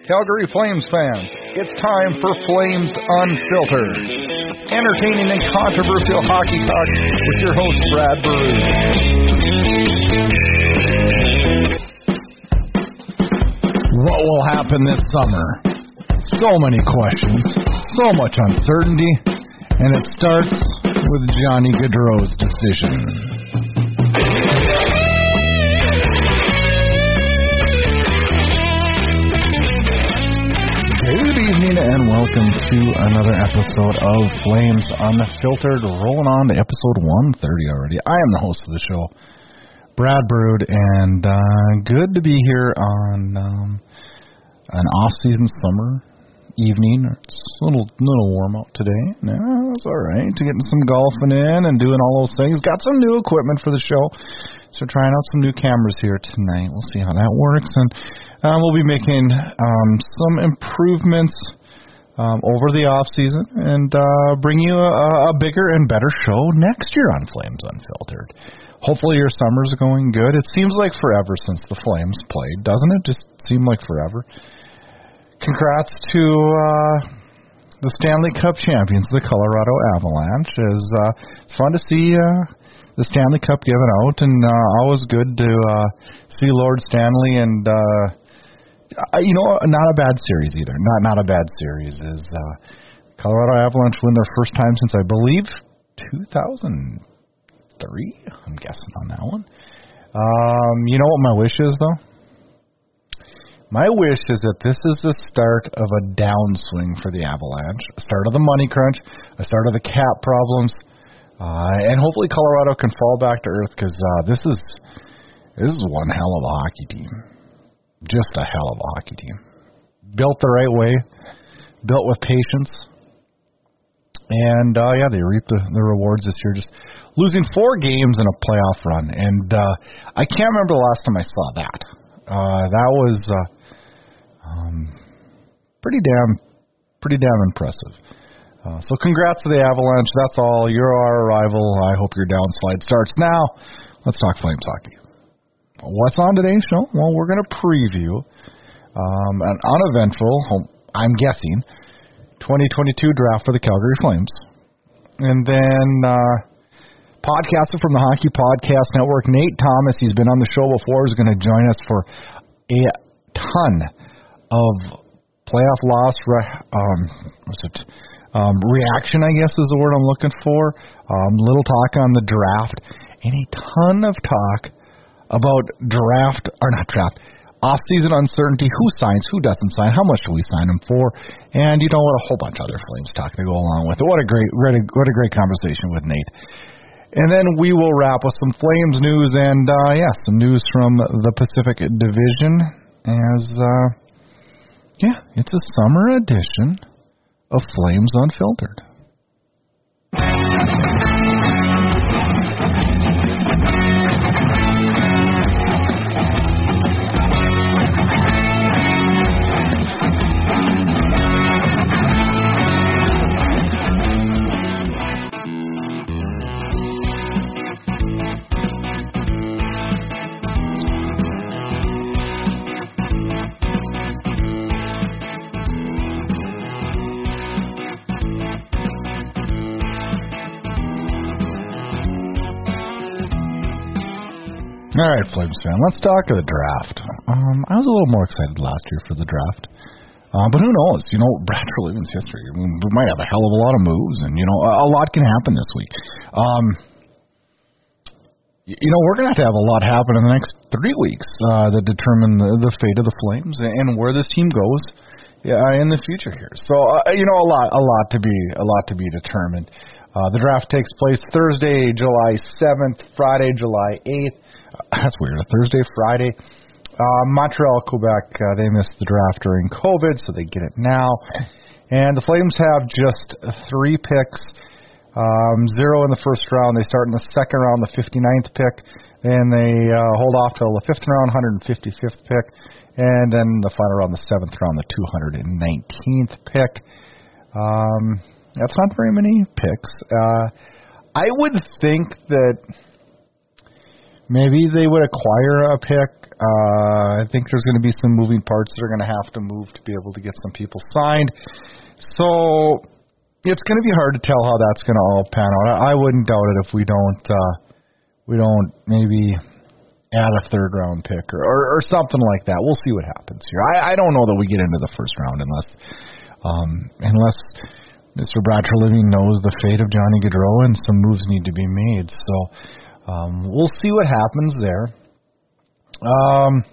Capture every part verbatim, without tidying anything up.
Calgary Flames fans, it's time for Flames Unfiltered. Entertaining and controversial hockey talk with your host, Brad Baruch. What will happen this summer? So many questions, so much uncertainty, and it starts with Johnny Gaudreau's decision. Good evening and welcome to another episode of Flames Unfiltered, rolling on to episode one thirty already. I am the host of the show, Brad Baruch, and uh, good to be here on um, an off-season summer evening. It's a little little warm out today. No, it's all right. To getting some golfing in and doing all those things. Got some new equipment for the show, so trying out some new cameras here tonight. We'll see how that works, and Uh, we'll be making um, some improvements um, over the off season and uh, bring you a, a bigger and better show next year on Flames Unfiltered. Hopefully your summer's going good. It seems like forever since the Flames played, doesn't it? Just seem like forever. Congrats to uh, the Stanley Cup champions, the Colorado Avalanche. It's uh, fun to see uh, the Stanley Cup given out, and uh, always good to uh, see Lord Stanley and uh, Uh, you know, not a bad series either. Not not a bad series. Is uh, Colorado Avalanche win their first time since, I believe, two thousand three? I'm guessing on that one. Um, you know what my wish is, though? My wish is that this is the start of a downswing for the Avalanche, a start of the money crunch, a start of the cap problems, uh, and hopefully Colorado can fall back to earth because uh, this is this is one hell of a hockey team. Just a hell of a hockey team. Built the right way, built with patience, and uh, yeah, they reaped the, the rewards this year. Just losing four games in a playoff run, and uh, I can't remember the last time I saw that. Uh, that was uh, um, pretty damn, pretty damn impressive. Uh, so congrats to the Avalanche. That's all. You're our rival. I hope your downslide starts now. Let's talk Flames hockey. What's on today's show? Well, we're going to preview um, an uneventful, I'm guessing, twenty twenty-two draft for the Calgary Flames. And then uh, podcaster from the Hockey Podcast Network, Nate Thomas, he's been on the show before, is going to join us for a ton of playoff loss re- um, what's it? Um, reaction, I guess is the word I'm looking for. Um, little talk on the draft, and a ton of talk about draft, or not draft, off-season uncertainty, who signs, who doesn't sign, how much do we sign them for, and you know what, a whole bunch of other Flames talk to go along with it. What a great, what a, what a great conversation with Nate. And then we will wrap with some Flames news and, uh, yeah, some news from the Pacific Division as, uh, yeah, it's a summer edition of Flames Unfiltered. All right, Flames fan, let's talk of the draft. Um, I was a little more excited last year for the draft. Uh, but who knows? You know, Brad Treliving's history. I mean, we might have a hell of a lot of moves, and, you know, a, a lot can happen this week. Um, you know, we're going to have to have a lot happen in the next three weeks uh, that determine the, the fate of the Flames and where this team goes yeah, in the future here. So, uh, you know, a lot, a lot to be, a lot to be determined. Uh, the draft takes place Thursday, July seventh, Friday, July eighth. That's weird. A Thursday, Friday. Uh, Montreal, Quebec, uh, they missed the draft during COVID, so they get it now. And the Flames have just three picks, um, zero in the first round. They start in the second round, the fifty-ninth pick. Then they uh, hold off till the fifth round, one hundred fifty-fifth pick. And then the final round, the seventh round, the two hundred nineteenth pick. Um, that's not very many picks. Uh, I would think that maybe they would acquire a pick. Uh, I think there's going to be some moving parts that are going to have to move to be able to get some people signed. So it's going to be hard to tell how that's going to all pan out. I, I wouldn't doubt it if we don't uh, we don't maybe add a third round pick or, or, or something like that. We'll see what happens here. I, I don't know that we get into the first round unless um, unless Mister Brad Treliving knows the fate of Johnny Gaudreau and some moves need to be made. So um, we'll see what happens there. Um,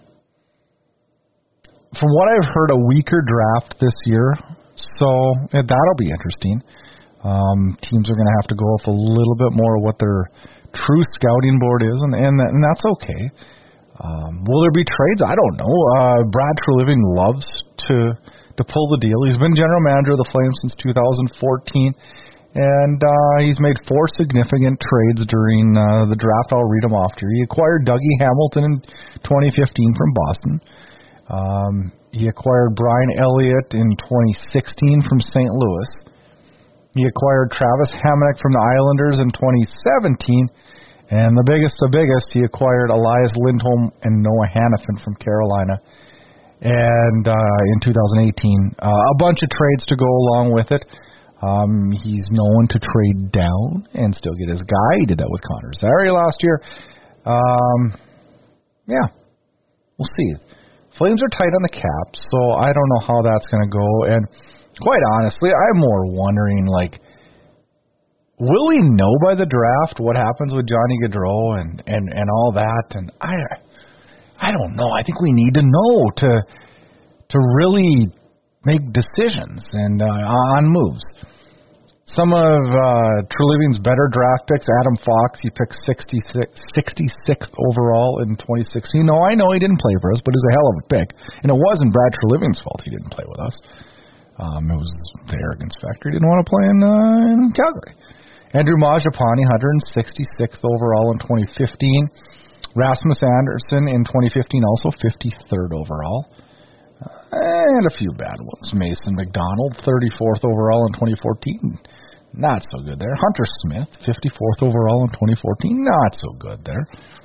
from what I've heard, a weaker draft this year. So yeah, that'll be interesting. Um, teams are going to have to go off a little bit more of what their true scouting board is, and and, and that's okay. Um, will there be trades? I don't know. Uh, Brad Treliving loves to to pull the deal. He's been general manager of the Flames since two thousand fourteen, and uh, he's made four significant trades during uh, the draft. I'll read them off here. He acquired Dougie Hamilton in twenty fifteen from Boston. Um, He acquired Brian Elliott in twenty sixteen from Saint Louis. He acquired Travis Hamonic from the Islanders in twenty seventeen. And the biggest of biggest, he acquired Elias Lindholm and Noah Hannafin from Carolina. And uh, in two thousand eighteen, uh, a bunch of trades to go along with it. Um, he's known to trade down and still get his guy. He did that with Connor Zary last year. Um, yeah, we'll see. Flames are tight on the cap, so I don't know how that's going to go. And quite honestly, I'm more wondering, like, will we know by the draft what happens with Johnny Gaudreau and, and, and all that? And I I don't know. I think we need to know to to really make decisions and uh, on moves. Some of uh, Treliving's better draft picks, Adam Fox, he picked sixty-sixth overall in twenty sixteen. No, I know he didn't play for us, but it was a hell of a pick. And it wasn't Brad Treliving's fault he didn't play with us. Um, it was the arrogance factor. He didn't want to play in, uh, in Calgary. Andrew Mangiapane, one hundred sixty-sixth overall in twenty fifteen. Rasmus Anderson in twenty fifteen, also fifty-third overall. Uh, and a few bad ones. Mason McDonald, thirty-fourth overall in twenty fourteen. Not so good there. Hunter Smith, fifty-fourth overall in twenty fourteen. Not so good there.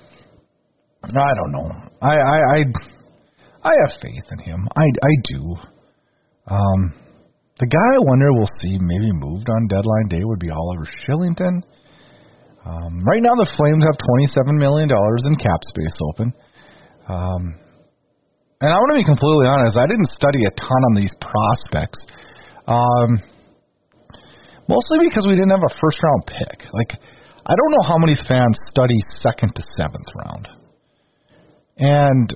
I don't know. I I I, I have faith in him. I, I do. Um, the guy I wonder we'll see maybe moved on deadline day would be Oliver Shillington. Um, right now the Flames have twenty-seven million dollars in cap space open. Um, and I want to be completely honest, I didn't study a ton on these prospects. Um... Mostly because we didn't have a first-round pick. Like, I don't know how many fans study second to seventh round. And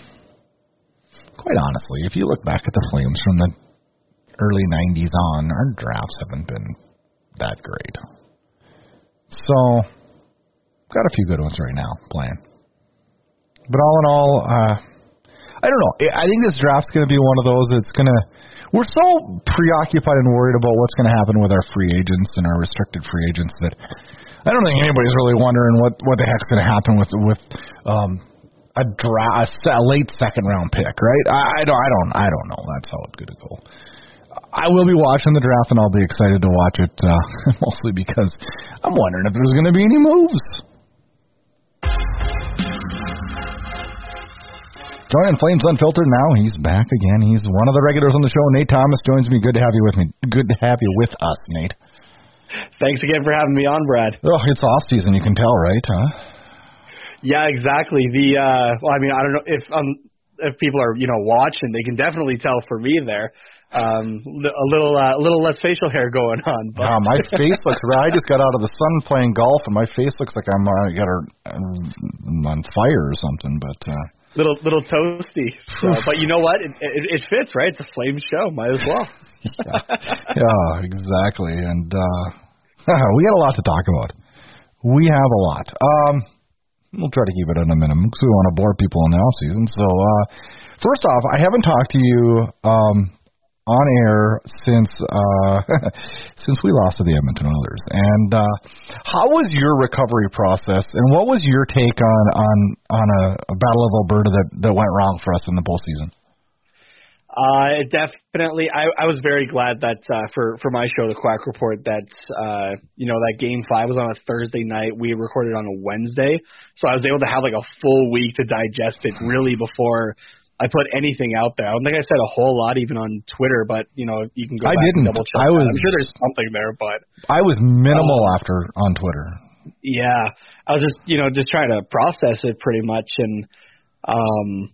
quite honestly, if you look back at the Flames from the early nineties on, our drafts haven't been that great. So, got a few good ones right now playing. But all in all, uh, I don't know. I think this draft's going to be one of those that's going to... We're so preoccupied and worried about what's going to happen with our free agents and our restricted free agents that I don't think anybody's really wondering what, what the heck's going to happen with with um, a, dra- a late second round pick, right? I, I don't, I don't, I don't know. That's how it's going to go. I will be watching the draft and I'll be excited to watch it, uh, mostly because I'm wondering if there's going to be any moves. Joining Flames Unfiltered now, he's back again. He's one of the regulars on the show. Nate Thomas joins me. Good to have you with me. Good to have you with us, Nate. Thanks again for having me on, Brad. Oh, it's off season. You can tell, right? Huh? Yeah, exactly. The uh, well, I mean, I don't know if um, if people are you know watching, they can definitely tell for me there. Um, a little uh, a little less facial hair going on. But. Yeah, my face looks. I just got out of the sun playing golf, and my face looks like I'm uh, got her on fire or something. But. Uh, Little little toasty, so, but you know what? It, it, it fits, right? It's a Flames show, might as well. yeah. yeah, exactly. And uh, we got a lot to talk about. We have a lot. Um, we'll try to keep it at a minimum because we want to bore people in the off season. So, uh, first off, I haven't talked to you um, on air since uh, since we lost to the Edmonton Oilers. And uh, how was your recovery process, and what was your take on on on a, a Battle of Alberta that, that went wrong for us in the postseason? Uh, definitely. I, I was very glad that uh, for for my show, The Quack Report, that uh, you know that Game Five was on a Thursday night. We recorded on a Wednesday, so I was able to have like a full week to digest it really before I put anything out there. I don't think I said a whole lot even on Twitter, but you know you can go I back didn't. and double check. I was, I'm sure there's something there, but I was minimal um, after on Twitter. Yeah, I was just you know just trying to process it pretty much and. um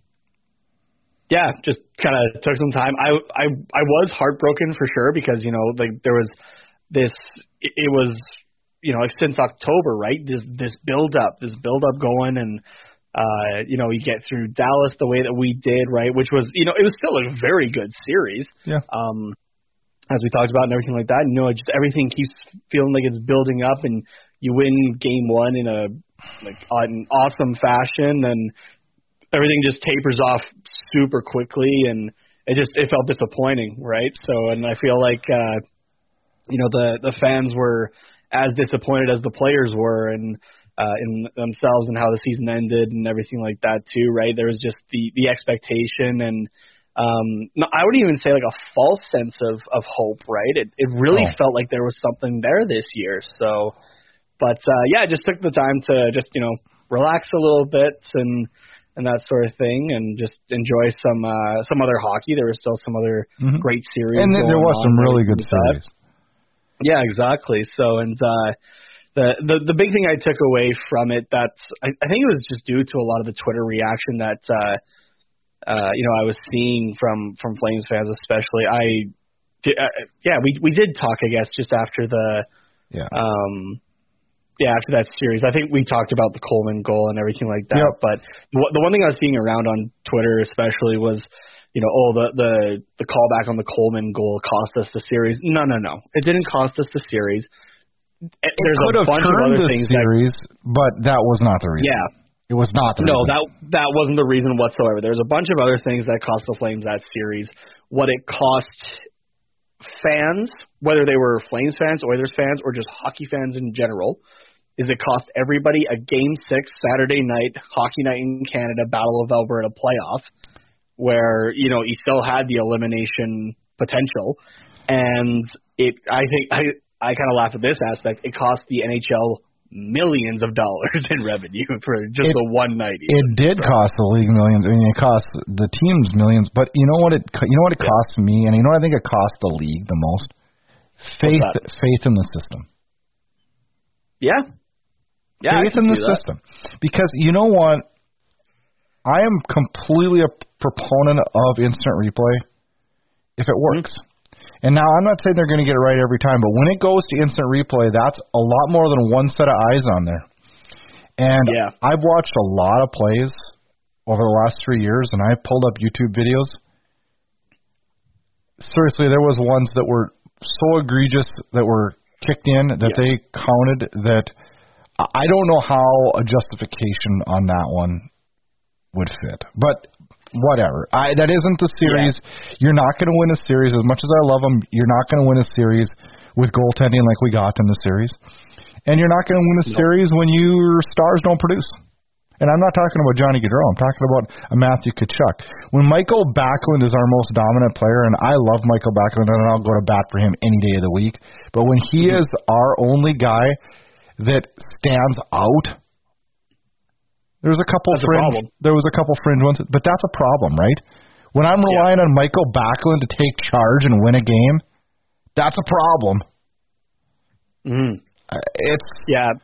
Yeah, just kind of took some time. I, I I was heartbroken for sure because you know like there was this. It, it was you know like since October, right? This this build up, this build up going, and uh you know you get through Dallas the way that we did, right? Which was you know it was still a very good series. Yeah. Um, as we talked about and everything like that. You know, just everything keeps feeling like it's building up, and you win game one in a like an awesome fashion, and everything just tapers off super quickly, and it just it felt disappointing, right? So, and I feel like uh, you know the the fans were as disappointed as the players were, and uh, in themselves and how the season ended and everything like that too, right? There was just the the expectation, and um, no, I wouldn't even say like a false sense of of hope, right? It it really oh. felt like there was something there this year. So, but uh, yeah, I just took the time to just you know relax a little bit and. and that sort of thing, and just enjoy some uh, some other hockey. There was still some other mm-hmm. great series, and there was some really good series. Yeah, exactly. So, and uh, the the the big thing I took away from it, that's I, I think it was just due to a lot of the Twitter reaction that uh, uh, you know I was seeing from from Flames fans, especially. I uh, yeah, we we did talk, I guess, just after the yeah. Um, Yeah, after that series, I think we talked about the Coleman goal and everything like that. Yep. But the one thing I was seeing around on Twitter, especially, was, you know, oh, the the the callback on the Coleman goal cost us the series. No, no, no, it didn't cost us the series. It There's could a have bunch of turned other the things series, that, but that was not the reason. Yeah, it was not the no, reason. that that wasn't the reason whatsoever. There's a bunch of other things that cost the Flames that series. What it cost fans, whether they were Flames fans, Oilers fans, or just hockey fans in general, is it cost everybody a Game six Saturday night, Hockey Night in Canada, Battle of Alberta playoff, where, you know, he still had the elimination potential. And it, I think, I, I kind of laugh at this aspect. It cost the N H L millions of dollars in revenue for just it, the one night. Even. It did so. cost the league millions. I mean, it cost the teams millions. But you know what it, you know what it yeah. cost me, and you know what I think it cost the league the most? Faith, faith in the system. Yeah. Yeah, faith in the that. system. Because you know what? I am completely a proponent of instant replay if it works. Mm-hmm. And now I'm not saying they're going to get it right every time, but when it goes to instant replay, that's a lot more than one set of eyes on there. And yeah. I've watched a lot of plays over the last three years, and I've pulled up YouTube videos. Seriously, there was ones that were so egregious that were kicked in that yeah. they counted that I don't know how a justification on that one would fit, but whatever. I, that isn't the series. Yeah. You're not going to win a series. As much as I love them, you're not going to win a series with goaltending like we got in the series. And you're not going to win a no. series when your stars don't produce. And I'm not talking about Johnny Gaudreau. I'm talking about a Matthew Tkachuk. When Michael Backlund is our most dominant player, and I love Michael Backlund, and I'll go to bat for him any day of the week, but when he mm-hmm. is our only guy that stands out, there's a couple that's fringe. A there was a couple fringe ones, but that's a problem, right? When I'm relying yeah. on Michael Backlund to take charge and win a game, that's a problem. Mm. It's yeah.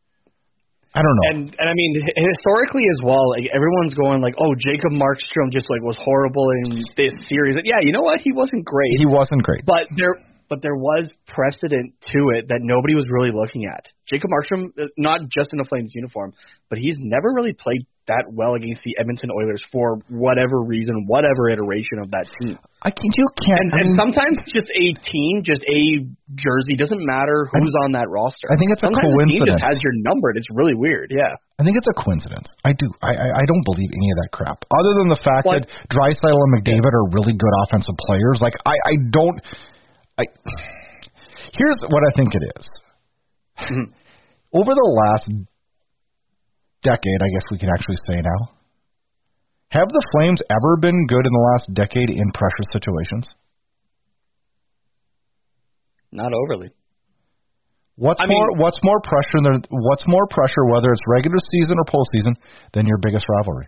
I don't know. And and I mean historically as well, like everyone's going like, oh, Jacob Markstrom just like was horrible in this series. And yeah, you know what? He wasn't great. He wasn't great. But there. But there was precedent to it that nobody was really looking at. Jacob Markstrom, not just in a Flames uniform, but he's never really played that well against the Edmonton Oilers for whatever reason, whatever iteration of that team. I can you can't. And, I mean, and sometimes just a team, just a jersey, doesn't matter who's I, on that roster. I think it's sometimes a coincidence. The team just has your number. It's really weird. Yeah. I think it's a coincidence. I do. I I, I don't believe any of that crap. Other than the fact well, that Draisaitl and McDavid are really good offensive players. Like I I don't. I. Here's what I think it is. Mm-hmm. Over the last decade, I guess we can actually say now, Have the Flames ever been good in the last decade in pressure situations? Not overly. What's I more? mean, what's more pressure than? What's more pressure, whether it's regular season or postseason, than your biggest rivalry?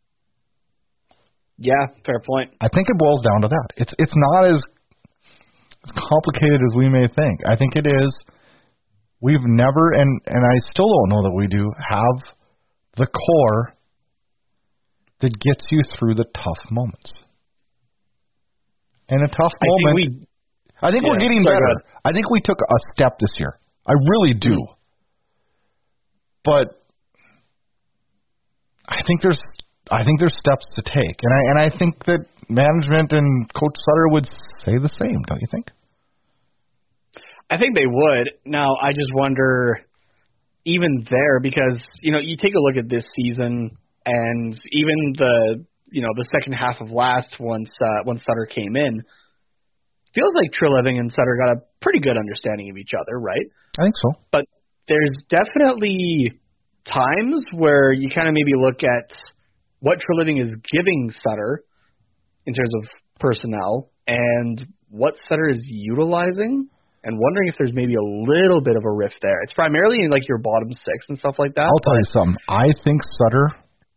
Yeah, fair point. I think it boils down to that. It's it's not as complicated as we may think. I think it is. We've never, and and I still don't know that we do have the core that gets you through the tough moments. And a tough I moment. think we, I think yeah, we're getting sorry, better. I think we took a step this year. I really do. Mm. But I think there's I think there's steps to take, and I and I think that management and Coach Sutter would say the same. Don't you think? I think they would. Now, I just wonder, even there, because you know, you take a look at this season, and even the you know the second half of last once uh, once Sutter came in, feels like Treliving and Sutter got a pretty good understanding of each other, right? I think so. But there's definitely times where you kind of maybe look at what Treliving is giving Sutter in terms of personnel and what Sutter is utilizing, and wondering if there's maybe a little bit of a rift there. It's primarily in like your bottom six and stuff like that. I'll tell you something. I think Sutter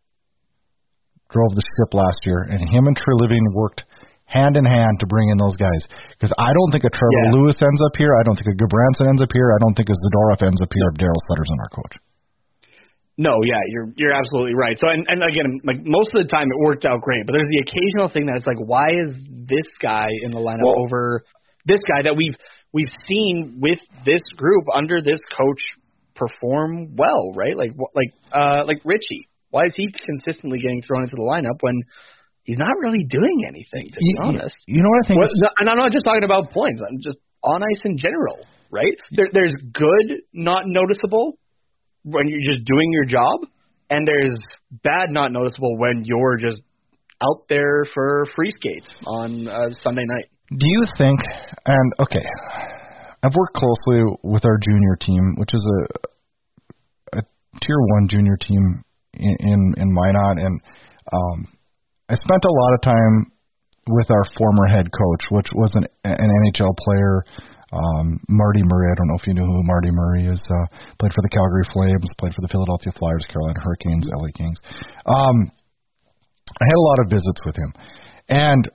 drove the ship last year, and him and Treliving worked hand in hand to bring in those guys. Because I don't think a Trevor yeah. Lewis ends up here. I don't think a Gudbranson ends up here. I don't think a Zadorov ends up here if Daryl Sutter's in our coach. No, yeah, you're you're absolutely right. So, and, and again, like most of the time it worked out great, but there's the occasional thing that's like, why is this guy in the lineup well, over this guy that we've we've seen with this group under this coach perform well, right? Like like uh like Richie. Why is he consistently getting thrown into the lineup when he's not really doing anything, to be you, honest? You know what I think? Well, and I'm not just talking about points. I'm just on ice in general, right? There, there's good, not noticeable when you're just doing your job, and there's bad, not noticeable when you're just out there for free skates on uh, Sunday night. Do you think, and okay, I've worked closely with our junior team, which is a, a tier one junior team in, in, in Minot, and um, I spent a lot of time with our former head coach, which was an, an N H L player, um, Marty Murray. I don't know if you know who Marty Murray is. Uh, played for the Calgary Flames, played for the Philadelphia Flyers, Carolina Hurricanes, L A Kings. Um, I had a lot of visits with him, and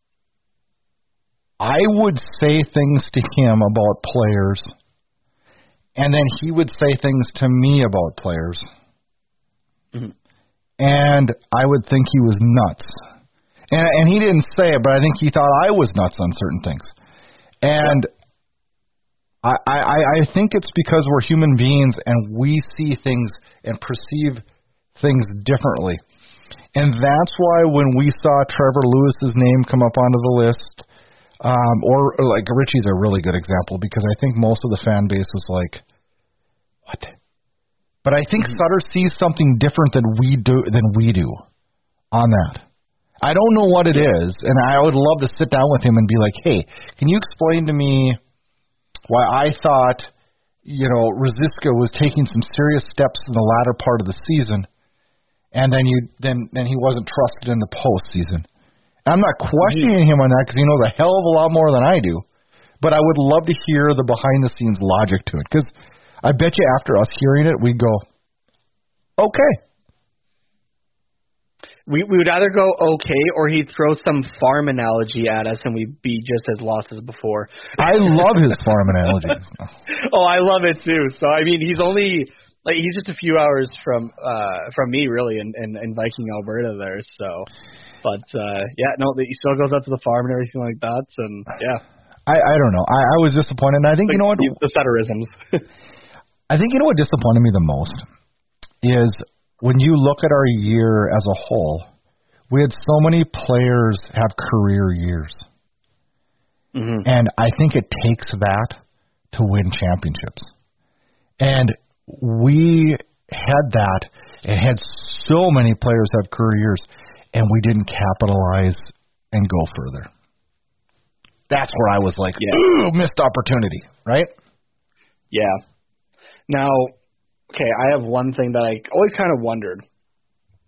I would say things to him about players, and then he would say things to me about players. Mm-hmm. And I would think he was nuts. And, and he didn't say it, but I think he thought I was nuts on certain things. And yeah. I, I, I think it's because we're human beings and we see things and perceive things differently. And that's why when we saw Trevor Lewis's name come up onto the list, um, or, or like Richie's a really good example, because I think most of the fan base was like, what? But I think mm-hmm. Sutter sees something different than we do than we do on that. I don't know what it is, and I would love to sit down with him and be like, hey, can you explain to me why I thought, you know, Rosiska was taking some serious steps in the latter part of the season, and then you then then he wasn't trusted in the postseason. I'm not questioning mm-hmm. him on that because he knows a hell of a lot more than I do, but I would love to hear the behind-the-scenes logic to it, because I bet you after us hearing it, we'd go, okay. We we would either go okay, or he'd throw some farm analogy at us, and we'd be just as lost as before. I love his farm analogies. Oh, I love it too. So I mean, he's only like he's just a few hours from uh from me, really, in in, in Viking, Alberta there. So, but uh yeah, no, he still goes out to the farm and everything like that. And yeah, I I don't know. I, I was disappointed, and I think like, you know what the Sutterisms. I think you know what disappointed me the most is when you look at our year as a whole, we had so many players have career years. Mm-hmm. And I think it takes that to win championships. And we had that and had so many players have career years, and we didn't capitalize and go further. That's where I was like, yeah. Ooh, missed opportunity, right? Yeah. Now, okay, I have one thing that I always kind of wondered,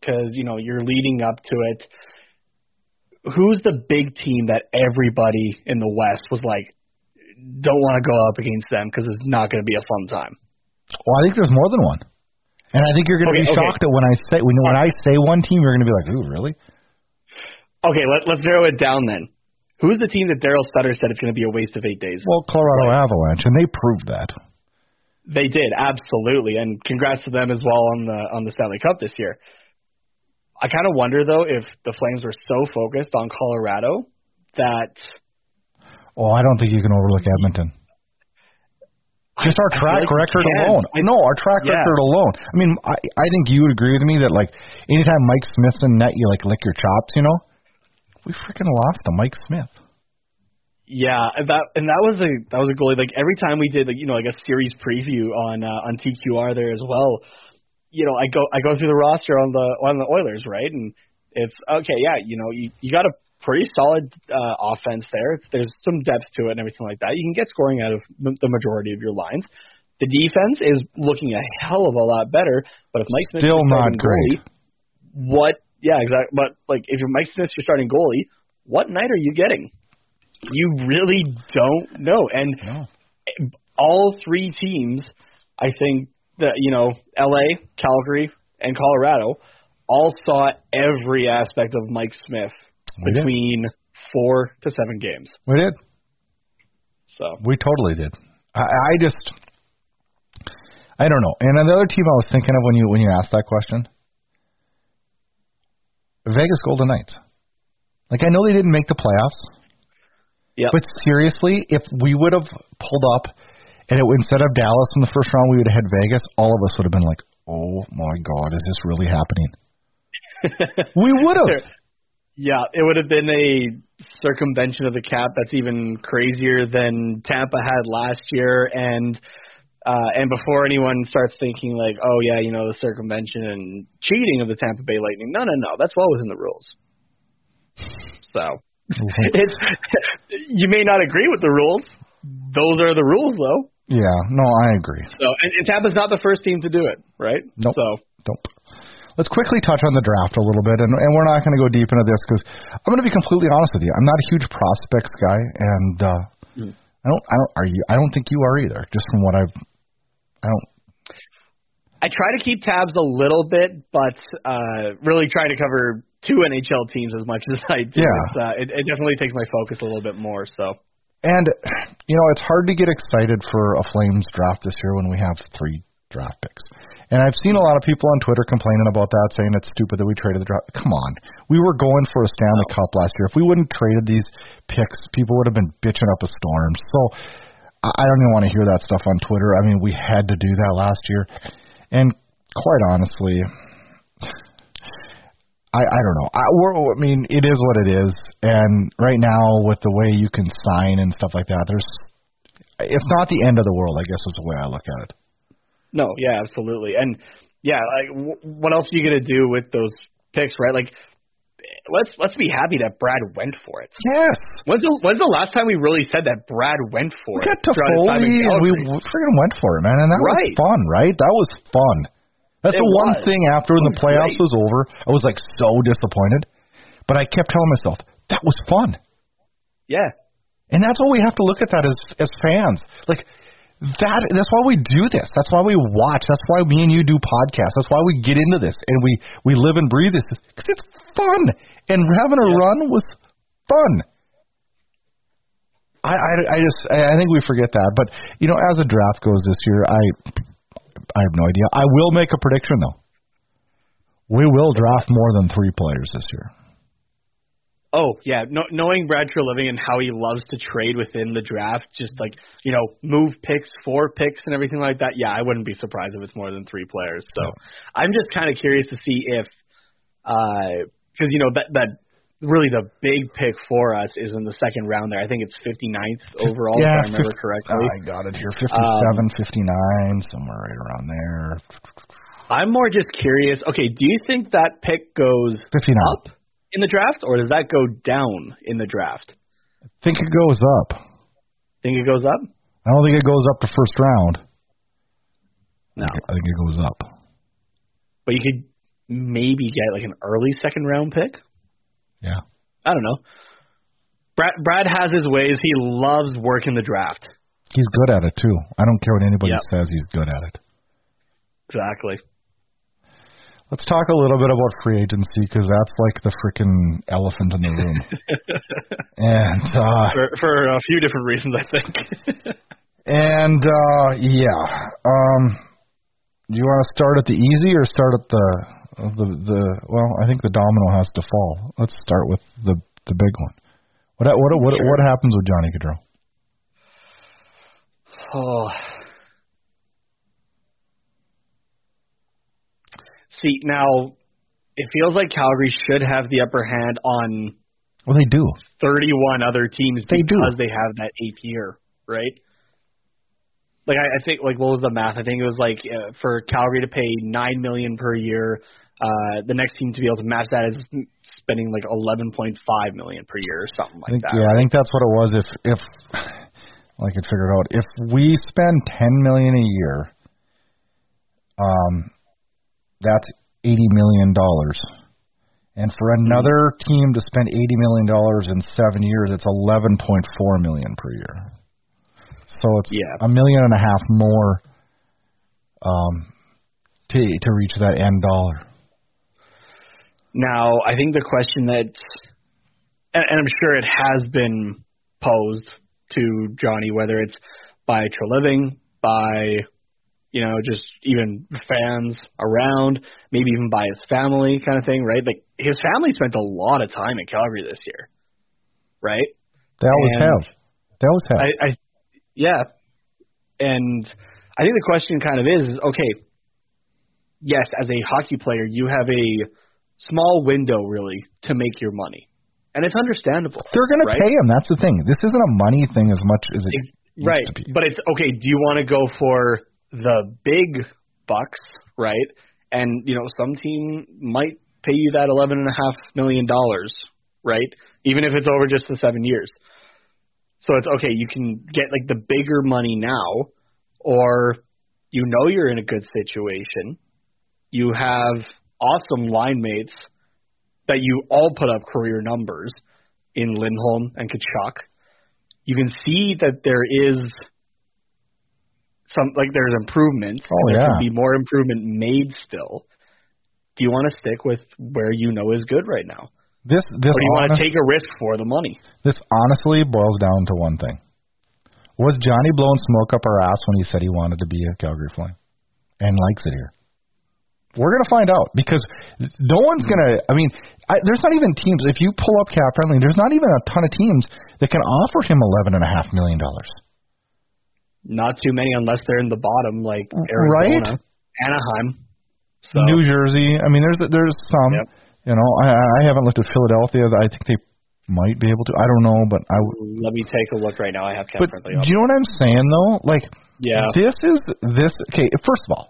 because, you know, you're leading up to it. Who's the big team that everybody in the West was like, don't want to go up against them because it's not going to be a fun time? Well, I think there's more than one. And I think you're going to okay, be okay. shocked that when I say when, when I say one team, you're going to be like, ooh, really? Okay, let, let's narrow it down then. Who's the team that Daryl Sutter said it's going to be a waste of eight days? Well, Colorado right. Avalanche, and they proved that. They did, absolutely, and congrats to them as well on the on the Stanley Cup this year. I kind of wonder, though, if the Flames were so focused on Colorado that... Oh, I don't think you can overlook Edmonton. Just our track like record alone. I know, our track yeah. record alone. I mean, I I think you would agree with me that, like, anytime Mike Smith's in net, you, like, lick your chops, you know? We freaking lost to Mike Smith. Yeah, and that and that was a that was a goalie. Like, every time we did, like, you know, like a series preview on uh, on T Q R there as well, you know, I go I go through the roster on the on the Oilers, right? And it's okay, yeah, you know, you you got a pretty solid uh, offense there. There's some depth to it and everything like that. You can get scoring out of m- the majority of your lines. The defense is looking a hell of a lot better. But if Mike Smith still is not starting great, goalie, what? Yeah, exactly. But like, if you're Mike Smith's your starting goalie, what night are you getting? You really don't know. And no. all three teams, I think that, you know, L A, Calgary, and Colorado all saw every aspect of Mike Smith we between did. four to seven games. We did. So we totally did. I, I just, I don't know. And another team I was thinking of when you when you asked that question, Vegas Golden Knights. Like, I know they didn't make the playoffs. Yep. But seriously, if we would have pulled up and it instead of Dallas in the first round, we would have had Vegas, all of us would have been like, oh my God, is this really happening? We would have. Yeah, it would have been a circumvention of the cap that's even crazier than Tampa had last year. And uh, and before anyone starts thinking like, oh, yeah, you know, the circumvention and cheating of the Tampa Bay Lightning, no, no, no, that's what was in the rules. So it's you may not agree with the rules. Those are the rules, though. Yeah, no, I agree. So and, and Tampa's not the first team to do it, right? Nope. So nope. Let's quickly touch on the draft a little bit, and, and we're not going to go deep into this because I'm going to be completely honest with you. I'm not a huge prospects guy, and uh, mm. I don't. I don't. Are you? I don't think you are either. Just from what I've. I don't. I try to keep tabs a little bit, but uh, really try to cover two N H L teams as much as I do. Yeah. It's, uh, it, it definitely takes my focus a little bit more. So. And you know, it's hard to get excited for a Flames draft this year when we have three draft picks. And I've seen a lot of people on Twitter complaining about that, saying it's stupid that we traded the draft. Come on. We were going for a Stanley Cup last year. If we wouldn't have traded these picks, people would have been bitching up a storm. So I don't even want to hear that stuff on Twitter. I mean, we had to do that last year. And quite honestly, I, I don't know. I, we're, I mean, it is what it is. And right now, with the way you can sign and stuff like that, there's it's not the end of the world, I guess is the way I look at it. No, yeah, absolutely. And, yeah, like, w- what else are you going to do with those picks, right? Like, let's let's be happy that Brad went for it. Yes. When's the, when's the last time we really said that Brad went for we it? We got Toffoli, and we freaking went for it, man. And that right. was fun, right? That was fun. That's it the one was. thing after when the playoffs great. was over, I was, like, so disappointed. But I kept telling myself, that was fun. Yeah. And that's what we have to look at that as as fans. Like, That that's why we do this. That's why we watch. That's why me and you do podcasts. That's why we get into this and we, we live and breathe this because it's fun. And having a yeah. run was fun. I, I, I just I think we forget that. But you know, as the draft goes this year, I I have no idea. I will make a prediction though. We will draft more than three players this year. Oh, yeah, no, knowing Brad Treliving and how he loves to trade within the draft, just like, you know, move picks, four picks and everything like that, yeah, I wouldn't be surprised if it's more than three players. So yeah. I'm just kind of curious to see if, because, uh, you know, that, that really the big pick for us is in the second round there. I think it's fifty-ninth overall, yeah, if I remember fifty, correctly. I got it here, fifty-seven, um, fifty-nine, somewhere right around there. I'm more just curious, okay, do you think that pick goes fifty-nine up in the draft, or does that go down in the draft? I think it goes up. Think it goes up? I don't think it goes up to first round. No. I think, I think it goes up. But you could maybe get like an early second round pick. Yeah. I don't know. Brad Brad has his ways. He loves working the draft. He's good at it too. I don't care what anybody Yep. says. He's good at it. Exactly. Let's talk a little bit about free agency because that's like the freaking elephant in the room. and uh, for, for a few different reasons, I think. and uh, yeah, um, do you want to start at the easy or start at the the the? Well, I think the domino has to fall. Let's start with the the big one. What what what Sure. what happens with Johnny Gaudreau? Oh. See, now, it feels like Calgary should have the upper hand on Well, they do. thirty-one other teams They do. because they have that eighth year, right? Like, I, I think, like, what was the math? I think it was, like, uh, for Calgary to pay nine million dollars per year, uh, the next team to be able to match that is spending, like, eleven point five million dollars per year or something like I think, that. yeah, right? I think that's what it was. If if well, I could figure it out. If we spend ten million a year, um, that's eighty million dollars. And for another mm-hmm. team to spend eighty million dollars in seven years, it's eleven point four million dollars per year. So it's yeah. a million and a half more um, to to reach that end dollar. Now, I think the question that, and, and I'm sure it has been posed to Johnny, whether it's by Treliving, by, you know, just even fans around, maybe even by his family kind of thing, right? Like, his family spent a lot of time in Calgary this year, right? They always and have. They always have. I, I, yeah. And I think the question kind of is, okay, yes, as a hockey player, you have a small window, really, to make your money. And it's understandable. They're going right? to pay him. That's the thing. This isn't a money thing as much as it it used right. to be. But it's, okay, do you want to go for the big bucks, right? And, you know, some team might pay you that eleven and a half million dollars, right? Even if it's over just the seven years. So it's okay, you can get like the bigger money now, or you know you're in a good situation. You have awesome line mates that you all put up career numbers in Lindholm and Tkachuk. You can see that there is some, like there's improvement. Oh, there yeah. can be more improvement made still. Do you want to stick with where you know is good right now? This, this or do you honest, want to take a risk for the money? This honestly boils down to one thing. Was Johnny blowing smoke up our ass when he said he wanted to be a Calgary Flame and likes it here? We're going to find out because no one's going to, I mean, I, there's not even teams, if you pull up Cap Friendly, there's not even a ton of teams that can offer him eleven and a half million dollars. Not too many unless they're in the bottom, like Arizona, right? Anaheim. So. New Jersey. I mean, there's there's some. Yep. You know, I I haven't looked at Philadelphia. I think they might be able to. I don't know, but I. W- Let me take a look right now. I have Cap But Friendly do up. you know what I'm saying though? Like, yeah. This is this. Okay, first of all,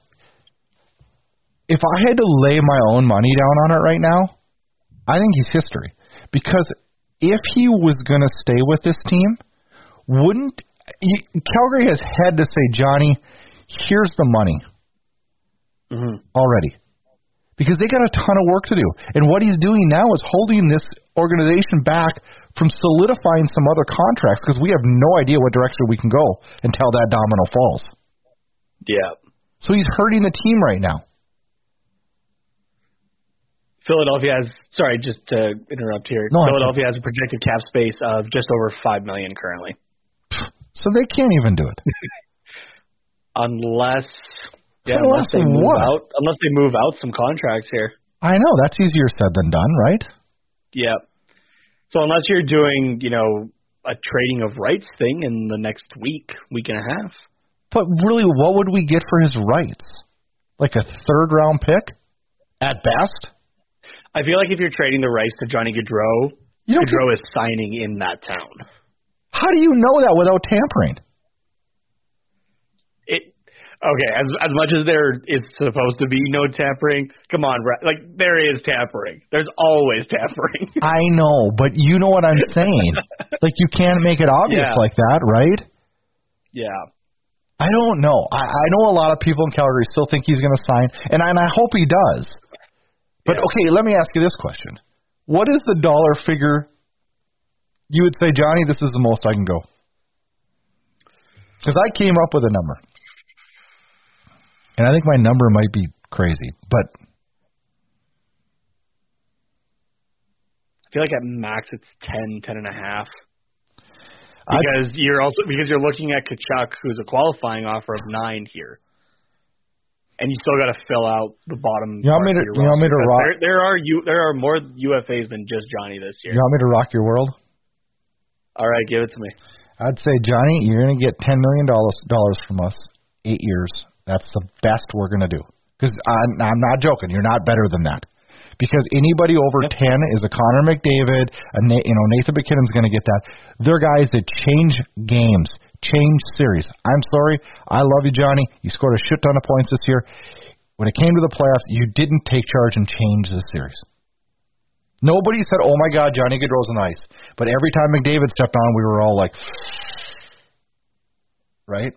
if I had to lay my own money down on it right now, I think he's history. Because if he was going to stay with this team, wouldn't he, Calgary has had to say, Johnny, here's the money mm-hmm. already. Because they got a ton of work to do. And what he's doing now is holding this organization back from solidifying some other contracts because we have no idea what direction we can go until that domino falls. Yeah. So he's hurting the team right now. Philadelphia has, sorry, just to interrupt here. No, Philadelphia has a projected cap space of just over five million dollars currently. So they can't even do it. Unless... Yeah, unless, unless they move what? out, unless they move out some contracts here. I know that's easier said than done, right? Yeah. So unless you're doing, you know, a trading of rights thing in the next week, week and a half. But really, what would we get for his rights? Like a third round pick, at best. I feel like if you're trading the rights to Johnny Gaudreau, you don't Gaudreau get... is signing in that town. How do you know that without tampering? It. Okay, as as much as there is supposed to be no tampering, come on, like there is tampering. There's always tampering. I know, but you know what I'm saying. Like you can't make it obvious yeah. like that, right? Yeah. I don't know. I, I know a lot of people in Calgary still think he's going to sign, and and I hope he does. But, Yeah. okay, let me ask you this question. What is the dollar figure you would say, Johnny, this is the most I can go? Because I came up with a number. And I think my number might be crazy, but I feel like at max it's ten, ten and a half. Because I'd, you're also because you're looking at Tkachuk, who's a qualifying offer of nine here, and you still got to fill out the bottom. You want me to? You want me to rock? There, there are you. There are more U F As than just Johnny this year. You want me to rock your world? All right, give it to me. I'd say, Johnny, you're going to get ten million dollars dollars from us, eight years. That's the best we're going to do. Because I'm, I'm not joking. You're not better than that. Because anybody over yep. ten is a Connor McDavid, a Na- you know Nathan McKinnon's going to get that. They're guys that change games, change series. I'm sorry, I love you, Johnny. You scored a shit ton of points this year. When it came to the playoffs, you didn't take charge and change the series. Nobody said, "Oh my God, Johnny Gaudreau's on ice." But every time McDavid stepped on, we were all like, right?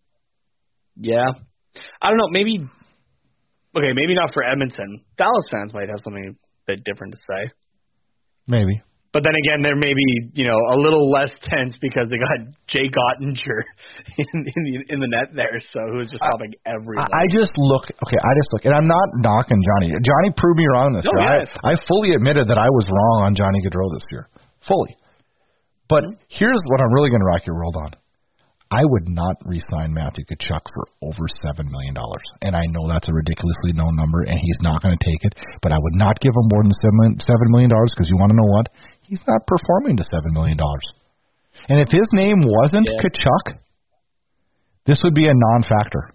Yeah, I don't know. Maybe. Okay, maybe not for Edmonton. Dallas fans might have something a bit different to say. Maybe. But then again, they're maybe, you know, a little less tense because they got Jake Ottinger in, in, the, in the net there, so who's just helping everyone. I just look, okay, I just look, and I'm not knocking Johnny. Johnny proved me wrong this no, year. Yes. I, I fully admitted that I was wrong on Johnny Gaudreau this year. Fully. But mm-hmm. here's what I'm really going to rock your world on. I would not re-sign Matthew Tkachuk for over seven million dollars. And I know that's a ridiculously low number, and he's not going to take it. But I would not give him more than seven million dollars because you want to know what? He's not performing to seven million dollars. And if his name wasn't yeah. Tkachuk, this would be a non-factor.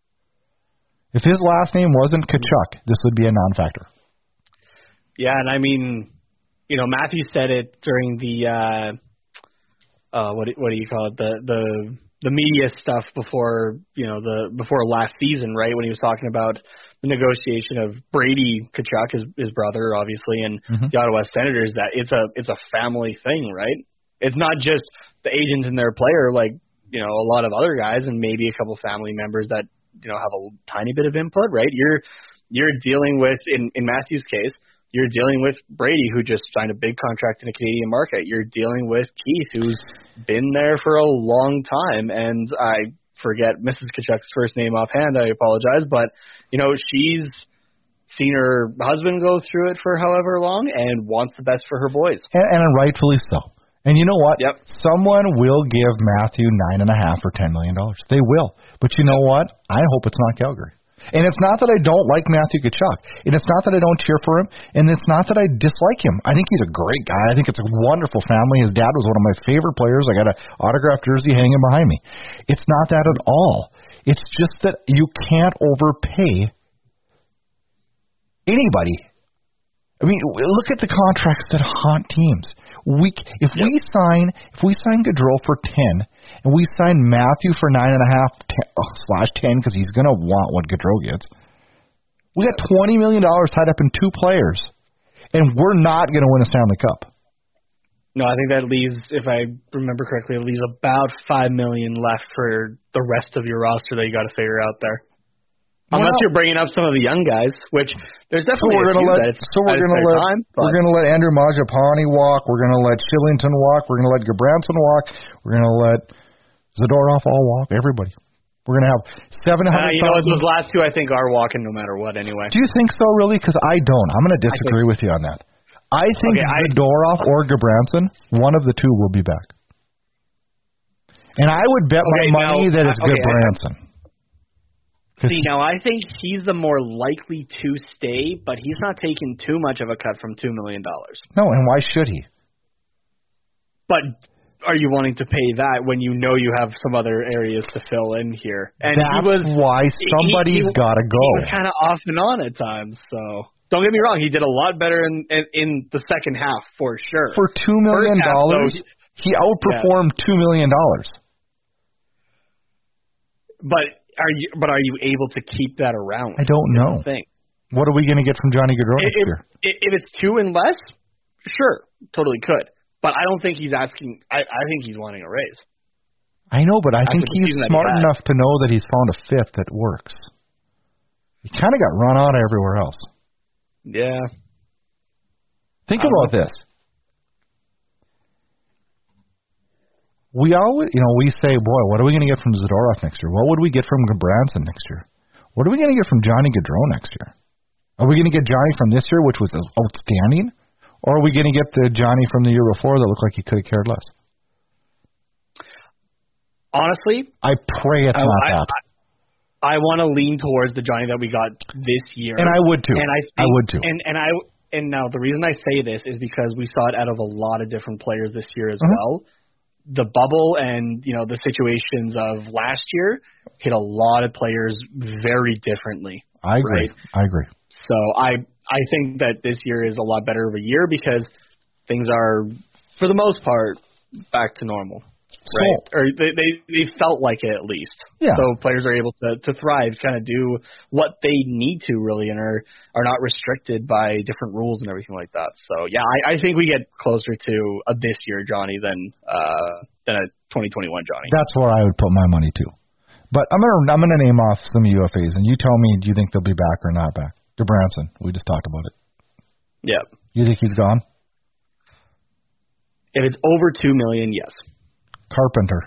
If his last name wasn't Tkachuk, this would be a non-factor. Yeah, and I mean, you know, Matthew said it during the... Uh, Uh, what what do you call it? The the the media stuff before you know the before last season, right? When he was talking about the negotiation of Brady Tkachuk, his his brother, obviously, and mm-hmm. the Ottawa Senators, that it's a it's a family thing, right? It's not just the agent and their player, like you know a lot of other guys, and maybe a couple family members that you know have a tiny bit of input, right? You're you're dealing with in in Matthew's case. You're dealing with Brady, who just signed a big contract in the Canadian market. You're dealing with Keith, who's been there for a long time. And I forget Missus Tkachuk's first name offhand. I apologize. But, you know, she's seen her husband go through it for however long and wants the best for her boys. And, and rightfully so. And you know what? Yep. Someone will give Matthew nine and a half or ten million dollars. They will. But you know what? I hope it's not Calgary. And it's not that I don't like Matthew Tkachuk. And it's not that I don't cheer for him. And it's not that I dislike him. I think he's a great guy. I think it's a wonderful family. His dad was one of my favorite players. I got an autographed jersey hanging behind me. It's not that at all. It's just that you can't overpay anybody. I mean, look at the contracts that haunt teams. We, if yep. we sign, if we sign Gaudreau for ten, and we sign Matthew for nine and a half ten, oh, slash ten because he's gonna want what Gaudreau gets. We got twenty million dollars tied up in two players, and we're not gonna win a Stanley Cup. No, I think that leaves, if I remember correctly, it leaves about five million left for the rest of your roster that you got to figure out there. Unless well, you're bringing up some of the young guys, which there's definitely so we're a gonna few let, that it's, so we're gonna let time, we're gonna let Andrew Mangiapane walk. We're gonna let Shillington walk. We're gonna let Gabranson walk. We're gonna let Zadorov all walk. Everybody. We're gonna have seven hundred. Uh, you know what? Those last two, I think, are walking no matter what. Anyway. Do you think so, really? Because I don't. I'm gonna disagree with you on that. I think okay, Zadorov I, or Gabranson, one of the two will be back. And I would bet okay, my money now, that it's okay, Gabranson. See, now I think he's the more likely to stay, but he's not taking too much of a cut from two million dollars. No, and why should he? But are you wanting to pay that when you know you have some other areas to fill in here? And That's he was, why somebody's got to go. He was kind of off and on at times, so don't get me wrong. He did a lot better in in, in the second half, for sure. For two million dollars, half, though, he outperformed yeah. two million dollars. But Are you? But are you able to keep that around? I don't know. Thing. What are we going to get from Johnny Gaudreau next if, year? If it's two and less, sure, totally could. But I don't think he's asking. I, I think he's wanting a raise. I know, but I After think he's smart enough to know that he's found a fifth that works. He kind of got run out everywhere else. Yeah. Think about this. We always, you know, we say, boy, what are we going to get from Zadorov next year? What would we get from Gabranson next year? What are we going to get from Johnny Gaudreau next year? Are we going to get Johnny from this year, which was outstanding? Or are we going to get the Johnny from the year before that looked like he could have cared less? Honestly, I pray it's I, not I, that. I, I want to lean towards the Johnny that we got this year. And I would too. And I, think, I would too. And, and I and now the reason I say this is because we saw it out of a lot of different players this year as mm-hmm. well. The bubble and, you know, the situations of last year hit a lot of players very differently. I agree. Right? I agree. So I I think that this year is a lot better of a year because things are, for the most part, back to normal. Right? So, or they, they they felt like it at least. Yeah. So players are able to, to thrive, kind of do what they need to really, and are are not restricted by different rules and everything like that. So yeah, I, I think we get closer to a this year Johnny than uh than a twenty twenty-one Johnny. That's where I would put my money too. But I'm gonna I'm gonna name off some U F As, and you tell me, do you think they'll be back or not back? Gabranson, we just talked about it. Yeah. You think he's gone? If it's over two million, yes. Carpenter.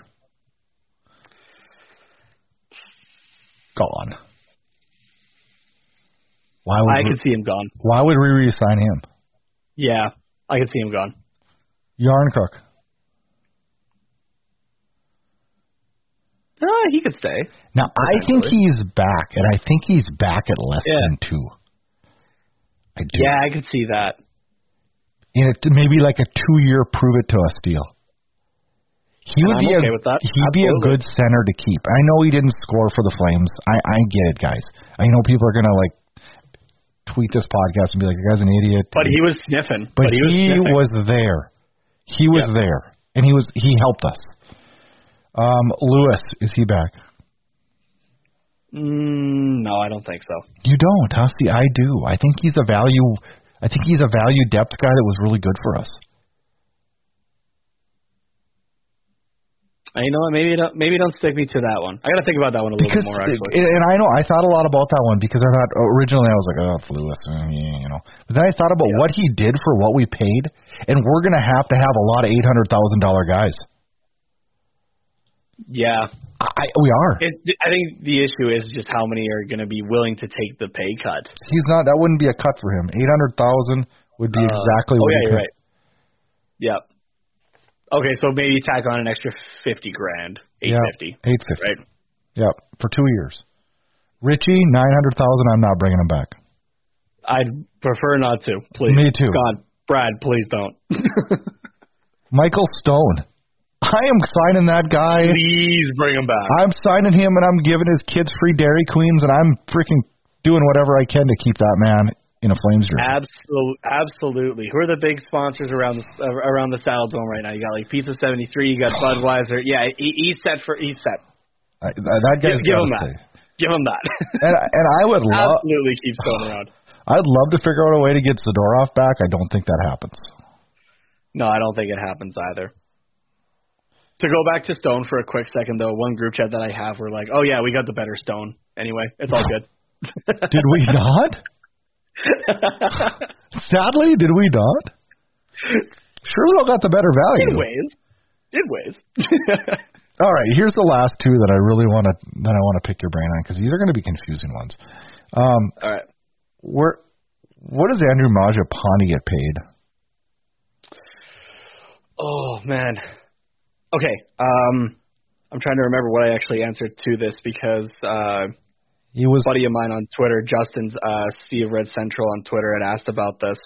Gone. Why would I we, could see him gone. Why would we re-sign him? Yeah, I could see him gone. Yarncrook. Uh, he could stay. Now, I think he's back, and I think he's back at less yeah. than two. I do. Yeah, I could see that. In it, maybe like a two-year prove-it-to-us deal. He and would I'm be okay a, with that. He'd Absolutely. be a good center to keep. I know he didn't score for the Flames. I, I get it, guys. I know people are going to, like, tweet this podcast and be like, the guy's an idiot. But he was sniffing. But, but he, was, he sniffing. was there. He was yep. there. And he was he helped us. Um, Lewis, is he back? Mm, no, I don't think so. You don't, huh? See, I do. I think he's a value. I think he's a value depth guy that was really good for us. And you know what? Maybe don't maybe don't stick me to that one. I got to think about that one a little because, bit more. Actually, and I know I thought a lot about that one because I thought originally I was like, oh, it's Lewis, you know. But then I thought about yeah. what he did for what we paid, and we're gonna have to have a lot of eight hundred thousand dollar guys. Yeah, I, we are. It, I think the issue is just how many are going to be willing to take the pay cut. He's not. That wouldn't be a cut for him. Eight hundred thousand would be uh, exactly. Oh what yeah, he you're could. right. Yep. Okay, so maybe tack on an extra fifty grand, eight fifty. Eight fifty. Right. Yep, for two years. Richie, nine hundred thousand. I'm not bringing him back. I'd prefer not to. Please. Me too. God, Brad, please don't. Michael Stone. I am signing that guy. Please bring him back. I'm signing him, and I'm giving his kids free Dairy Queens, and I'm freaking doing whatever I can to keep that man in a Flames jersey. Absolutely, absolutely. Who are the big sponsors around the, uh, around the Saddle Dome right now? You got like Pizza seventy-three, you got Budweiser. Yeah, he, he's set for he's set. I, that guy's give, give him stay. that. Give him that. and and I would love absolutely keep going around. I'd love to figure out a way to get Zadorov back. I don't think that happens. No, I don't think it happens either. To go back to Stone for a quick second, though, one group chat that I have, we're like, oh, yeah, we got the better Stone. Anyway, it's all good. Did we not? Sadly, did we not? Sure, we all got the better value. In ways. In ways. All right, here's the last two that I really want to that I want to pick your brain on because these are going to be confusing ones. Um, all right. Where, what does Andrew Mangiapane get paid? Oh, man. Okay, um, I'm trying to remember what I actually answered to this because uh, he was a buddy of mine on Twitter, Justin's uh, C of Red Central on Twitter, had asked about this.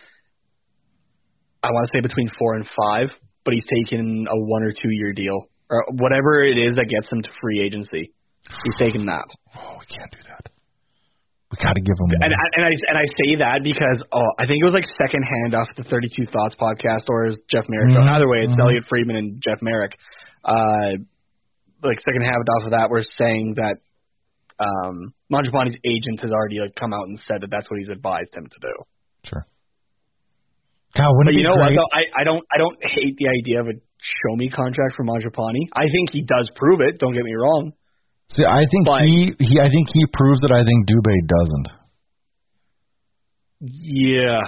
I want to say between four and five, but he's taken a one or two year deal or whatever it is that gets him to free agency. He's taken that. Oh, we can't do that. We got to give him. And, and I and I say that because oh, I think it was like secondhand off the thirty-two Thoughts podcast or is Jeff Merrick. Mm-hmm. So either way, it's mm-hmm. Elliot Friedman and Jeff Merrick. Uh, like secondhand off of that, we're saying that um, Mangiapane's agent has already like come out and said that that's what he's advised him to do. Sure. God, wouldn't but it you know great? what? Though I, I don't I don't hate the idea of a show me contract for Mangiapane. I think he does prove it. Don't get me wrong. See, I think but, he, he I think he proves it. I think Dubé doesn't. Yeah.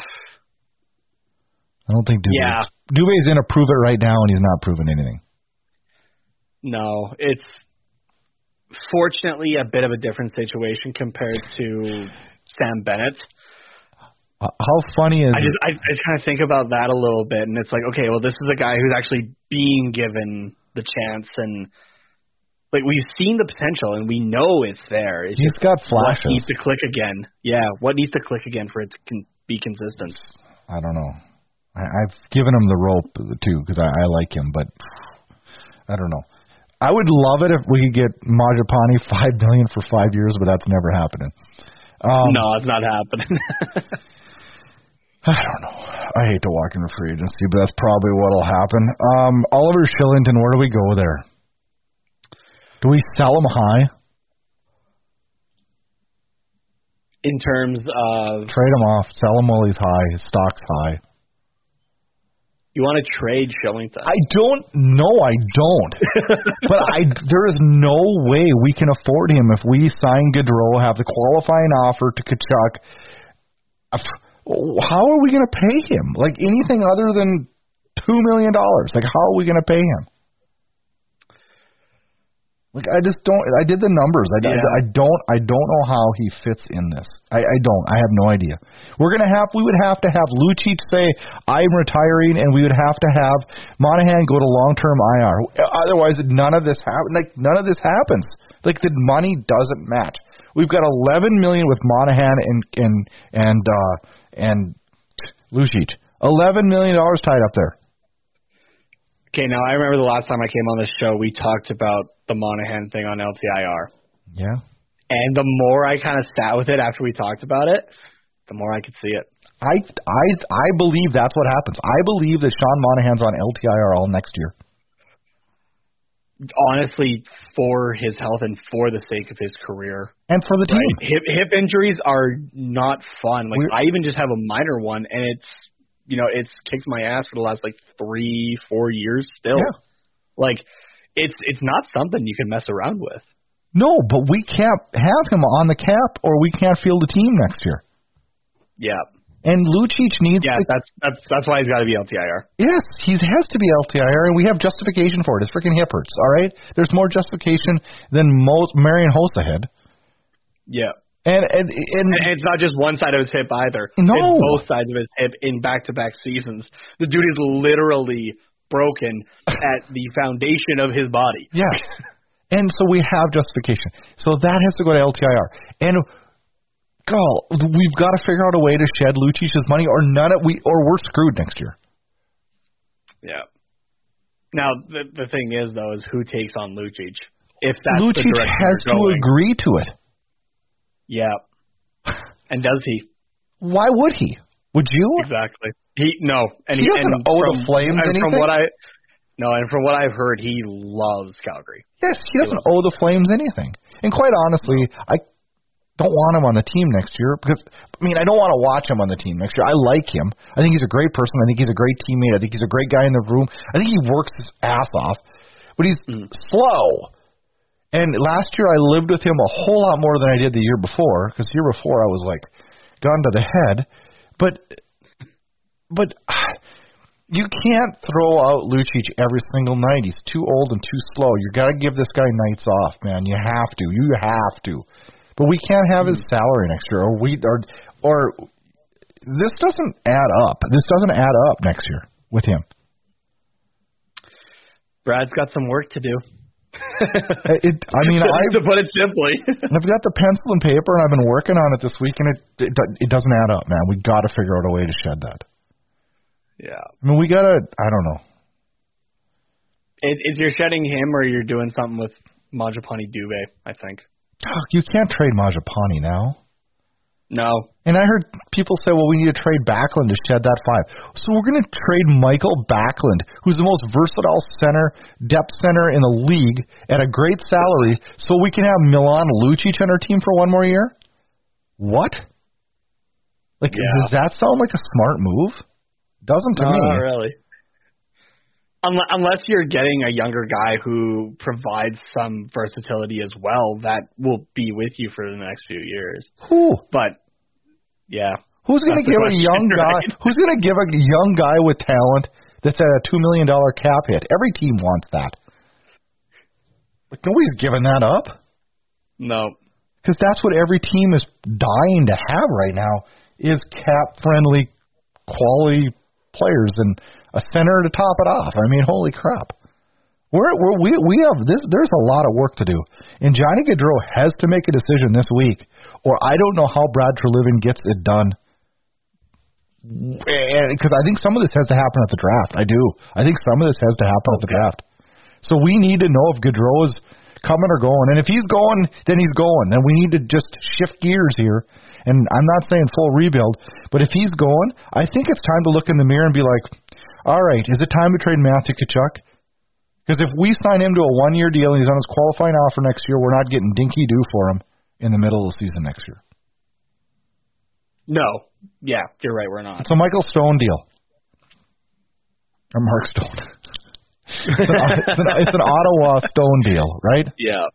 I don't think Dubé. Yeah. Dubé's going to prove it right now, and he's not proving anything. No, it's fortunately a bit of a different situation compared to Sam Bennett. Uh, how funny is I just I, I just kind of think about that a little bit, and it's like, okay, well, this is a guy who's actually being given the chance, and like we've seen the potential, and we know it's there. It's he's just got what flashes. needs to click again. Yeah, what needs to click again for it to con- be consistent? I don't know. I, I've given him the rope too because I, I like him, but I don't know. I would love it if we could get Mangiapane five million for five years, but that's never happening. Um, no, it's not happening. I don't know. I hate to walk in the free agency, but that's probably what'll happen. Um, Oliver Shillington, where do we go there? Do we sell him high? In terms of Trade him off, sell him while he's high, his stock's high. You want to trade Shillington? I don't know. I don't. But I, there is no way we can afford him if we sign Gaudreau, have the qualifying offer to Tkachuk. How are we going to pay him? Like anything other than two million dollars? Like how are we going to pay him? Like I just don't. I did the numbers. I, yeah. I, I don't. I don't know how he fits in this. I, I don't. I have no idea. We're gonna have. We would have to have Lucic say I'm retiring, and we would have to have Monahan go to long-term I R. Otherwise, none of this happen. Like none of this happens. Like the money doesn't match. We've got eleven million with Monahan and and and uh, and Lucic. Eleven million dollars tied up there. Okay, now I remember the last time I came on this show, we talked about the Monahan thing on L T I R. Yeah. And the more I kind of sat with it after we talked about it, the more I could see it. I I I believe that's what happens. I believe that Sean Monahan's on L T I R all next year. Honestly, for his health and for the sake of his career. And for the team. Right? Hip, hip injuries are not fun. Like We're, I even just have a minor one, and it's, you know, it's kicked my ass for the last like three, four years still. Yeah. Like, it's it's not something you can mess around with. No, but we can't have him on the cap, or we can't field the team next year. Yeah. And Lucic needs. Yeah, to, that's that's that's why he's got to be L T I R. Yes, he has to be L T I R, and we have justification for it. His freaking hip hurts. All right, there's more justification than most Marian Hossa had. Yeah. And and, and and it's not just one side of his hip either. No. It's both sides of his hip in back-to-back seasons. The dude is literally broken at the foundation of his body. Yeah. And so we have justification. So that has to go to L T I R. And God, we've got to figure out a way to shed Lucic's money, or none of we, or we're screwed next year. Yeah. Now the the thing is though, is who takes on Lucic? If that's Lucic the direction has you're to going. agree to it. Yeah. And does he? Why would he? Would you? Exactly. He no, and he, he doesn't and owe from, the Flames and anything. From what I no, and from what I've heard, he loves Calgary. Yes, he doesn't he owe the Flames anything. And quite honestly, I don't want him on the team next year because I mean I don't want to watch him on the team next year. I like him. I think he's a great person. I think he's a great teammate. I think he's a great guy in the room. I think he works his ass off, but he's mm. slow. And last year I lived with him a whole lot more than I did the year before, because the year before I was like gun to the head. But but you can't throw out Lucic every single night. He's too old and too slow. You got to give this guy nights off, man. You have to. You have to. But we can't have his salary next year, or we or or this doesn't add up. This doesn't add up next year with him. Brad's got some work to do. it, I mean, I to put it simply, I've got the pencil and paper, and I've been working on it this week, and it it, it doesn't add up, man. We got to figure out a way to shed that. Yeah, I mean, we gotta. I don't know. It, it's you're shedding him, or you're doing something with Mangiapane Dubé. I think. Oh, you can't trade Mangiapane now. No. And I heard people say, well, we need to trade Backlund to shed that five. So we're going to trade Michael Backlund, who's the most versatile center, depth center in the league, at a great salary, so we can have Milan Lucic on our team for one more year? What? Like, yeah. Does that sound like a smart move? Doesn't to no, me. Not really. Unless you're getting a younger guy who provides some versatility as well, that will be with you for the next few years. Who? But, yeah. Who's going to give question, a young guy? Right? Who's going to give a young guy with talent that's at a two million dollar cap hit? Every team wants that. Like nobody's giving that up. No, because that's what every team is dying to have right now is cap friendly, quality players and a center to top it off. I mean, holy crap. We're, we're, we we have this. There's a lot of work to do, and Johnny Gaudreau has to make a decision this week, or I don't know how Brad Treliving gets it done. Because I think some of this has to happen at the draft. I do. I think some of this has to happen okay. at the draft. So we need to know if Gaudreau is coming or going, and if he's going, then he's going. Then we need to just shift gears here. And I'm not saying full rebuild, but if he's going, I think it's time to look in the mirror and be like, all right, is it time to trade Matthew Tkachuk? Because if we sign him to a one-year deal and he's on his qualifying offer next year, we're not getting dinky-doo for him in the middle of the season next year. No. Yeah, you're right, we're not. It's a Michael Stone deal. Or Mark Stone. it's, an, it's, an, it's an Ottawa Stone deal, right? Yeah.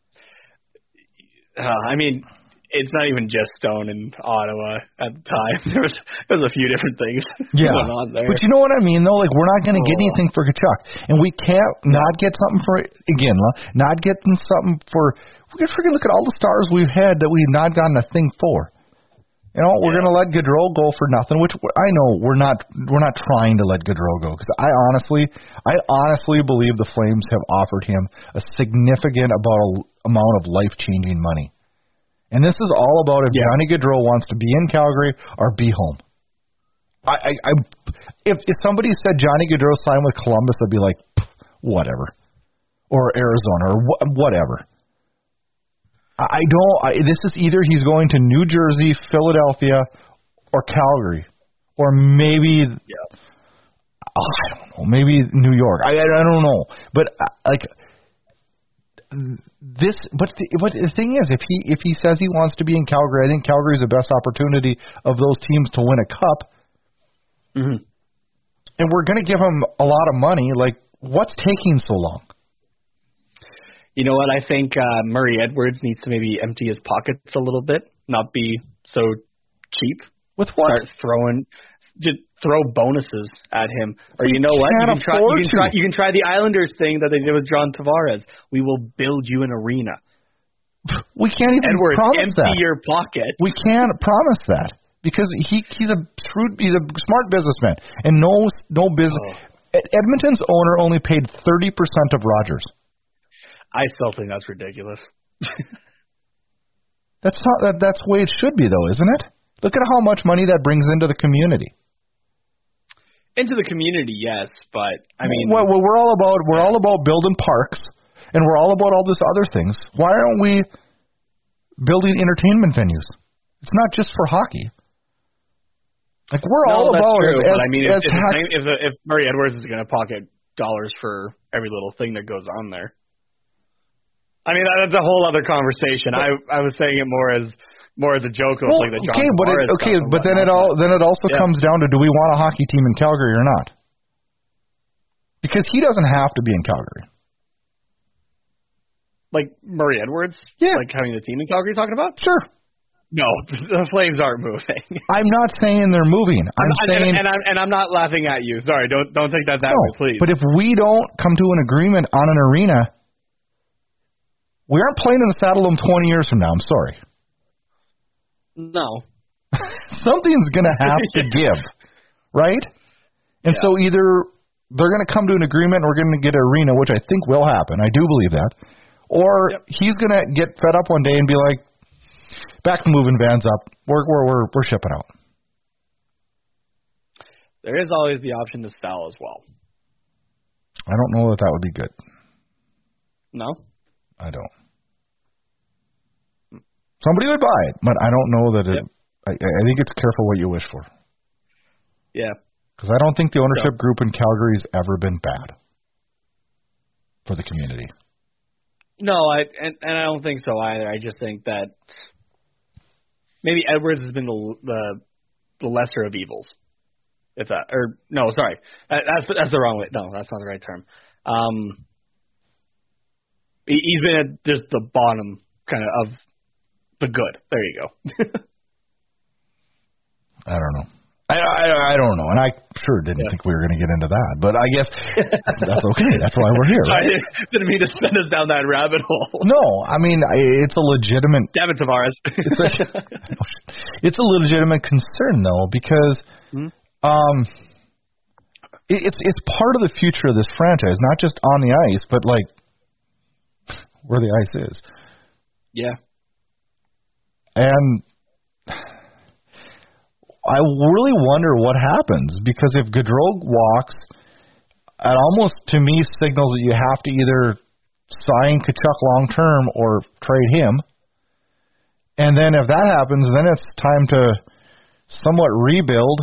Uh, I mean, it's not even just Stone in Ottawa at the time. There was there was a few different things yeah. going on there. But you know what I mean, though? Like, we're not going to get oh. anything for Tkachuk. And we can't not get something for, again, not getting something for, we can freaking look at all the stars we've had that we've not gotten a thing for. You know, we're yeah. going to let Gaudreau go for nothing, which I know we're not we're not trying to let Gaudreau go, because I honestly, I honestly believe the Flames have offered him a significant about, amount of life-changing money. And this is all about if yeah. Johnny Gaudreau wants to be in Calgary or be home. I, I, I if if somebody said Johnny Gaudreau signed with Columbus, I'd be like, whatever, or Arizona or wh- whatever. I don't. I, this is either he's going to New Jersey, Philadelphia, or Calgary, or maybe yeah. oh, I don't know, maybe New York. I I don't know, but uh, like. This, but the, but the thing is, if he if he says he wants to be in Calgary, I think Calgary is the best opportunity of those teams to win a cup. Mm-hmm. And we're going to give him a lot of money. Like, what's taking so long? You know what? I think uh, Murray Edwards needs to maybe empty his pockets a little bit, not be so cheap. With what? Start throwing, just throw bonuses at him. Or you know what? You can try. You can try. You can try the Islanders thing that they did with John Tavares. We will build you an arena. We can't even Edwards, promise empty that. your pocket. We can't promise that because he he's a shrewd, he's a smart businessman and knows no business. Oh. Edmonton's owner only paid thirty percent of Rogers. I still think that's ridiculous. that's not that. That's the way it should be, though, isn't it? Look at how much money that brings into the community. Into the community, yes, but I mean, well, well we're all about we're all about building parks, and we're all about all this other things. Why aren't we building entertainment venues? It's not just for hockey. Like we're no, all that's about. True, as, but I mean, as, if, as if, if, if Murray Edwards is going to pocket dollars for every little thing that goes on there, I mean that's a whole other conversation. But, I I was saying it more as. More as a joke of well, like the John okay, but it, okay, but then it all then it also yeah. comes down to do we want a hockey team in Calgary or not? Because he doesn't have to be in Calgary. Like Murray Edwards, yeah, like having the team in Calgary. Talking about sure. No, the Flames aren't moving. I'm not saying they're moving. I'm and, saying, and, and I'm and I'm not laughing at you. Sorry, don't don't take that that no, way, please. But if we don't come to an agreement on an arena, we aren't playing in the Saddledome twenty years from now. I'm sorry. No. Something's going to have to give, right? And yeah. so either they're going to come to an agreement and we're going to get an arena, which I think will happen. I do believe that. Or yep. he's going to get fed up one day and be like, back to moving vans up. We're, we're, we're, we're shipping out. There is always the option to sell as well. I don't know that that would be good. No? I don't. Somebody would buy it, but I don't know that it. Yep. I, I think it's careful what you wish for. Yeah. Because I don't think the ownership so. group in Calgary has ever been bad for the community. No, I and, and I don't think so either. I just think that maybe Edwards has been the the, the lesser of evils. If that or no, sorry, that's that's the wrong way. No, that's not the right term. Um, he, he's been at just the bottom kind of of. The good. There you go. I don't know. I, I I don't know, and I sure didn't yeah. think we were going to get into that, but I guess that's okay. That's why we're here. Right? I didn't mean to send us down that rabbit hole. No, I mean it's a legitimate. Damn it, Tavares. it's, a, it's a legitimate concern though, because hmm? um, it, it's it's part of the future of this franchise, not just on the ice, but like where the ice is. Yeah, and. I really wonder what happens, because if Gaudreau walks, it almost to me signals that you have to either sign Tkachuk long term or trade him. And then if that happens, then it's time to somewhat rebuild.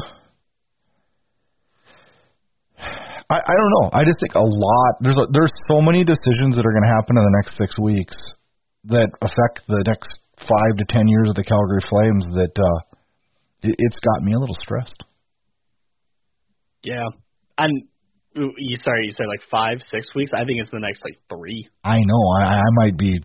I, I don't know. I just think a lot. There's a, there's so many decisions that are going to happen in the next six weeks that affect the next five to ten years of the Calgary Flames that. Uh, It's got me a little stressed. Yeah. And you sorry, you said like five, six weeks? I think it's the next like three. I know. I, I might be.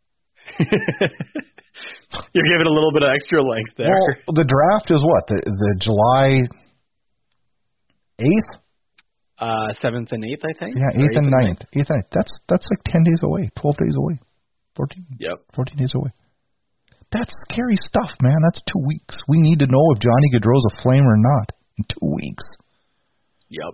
You're giving a little bit of extra length there. Well, the draft is what? The, the July eighth? Uh, seventh and eighth, I think. Yeah, eighth and ninth. eighth and ninth. That's, that's like ten days away, twelve days away, fourteen, yep. fourteen days away. That's scary stuff, man. That's two weeks. We need to know if Johnny Gaudreau's a Flame or not in two weeks. Yep.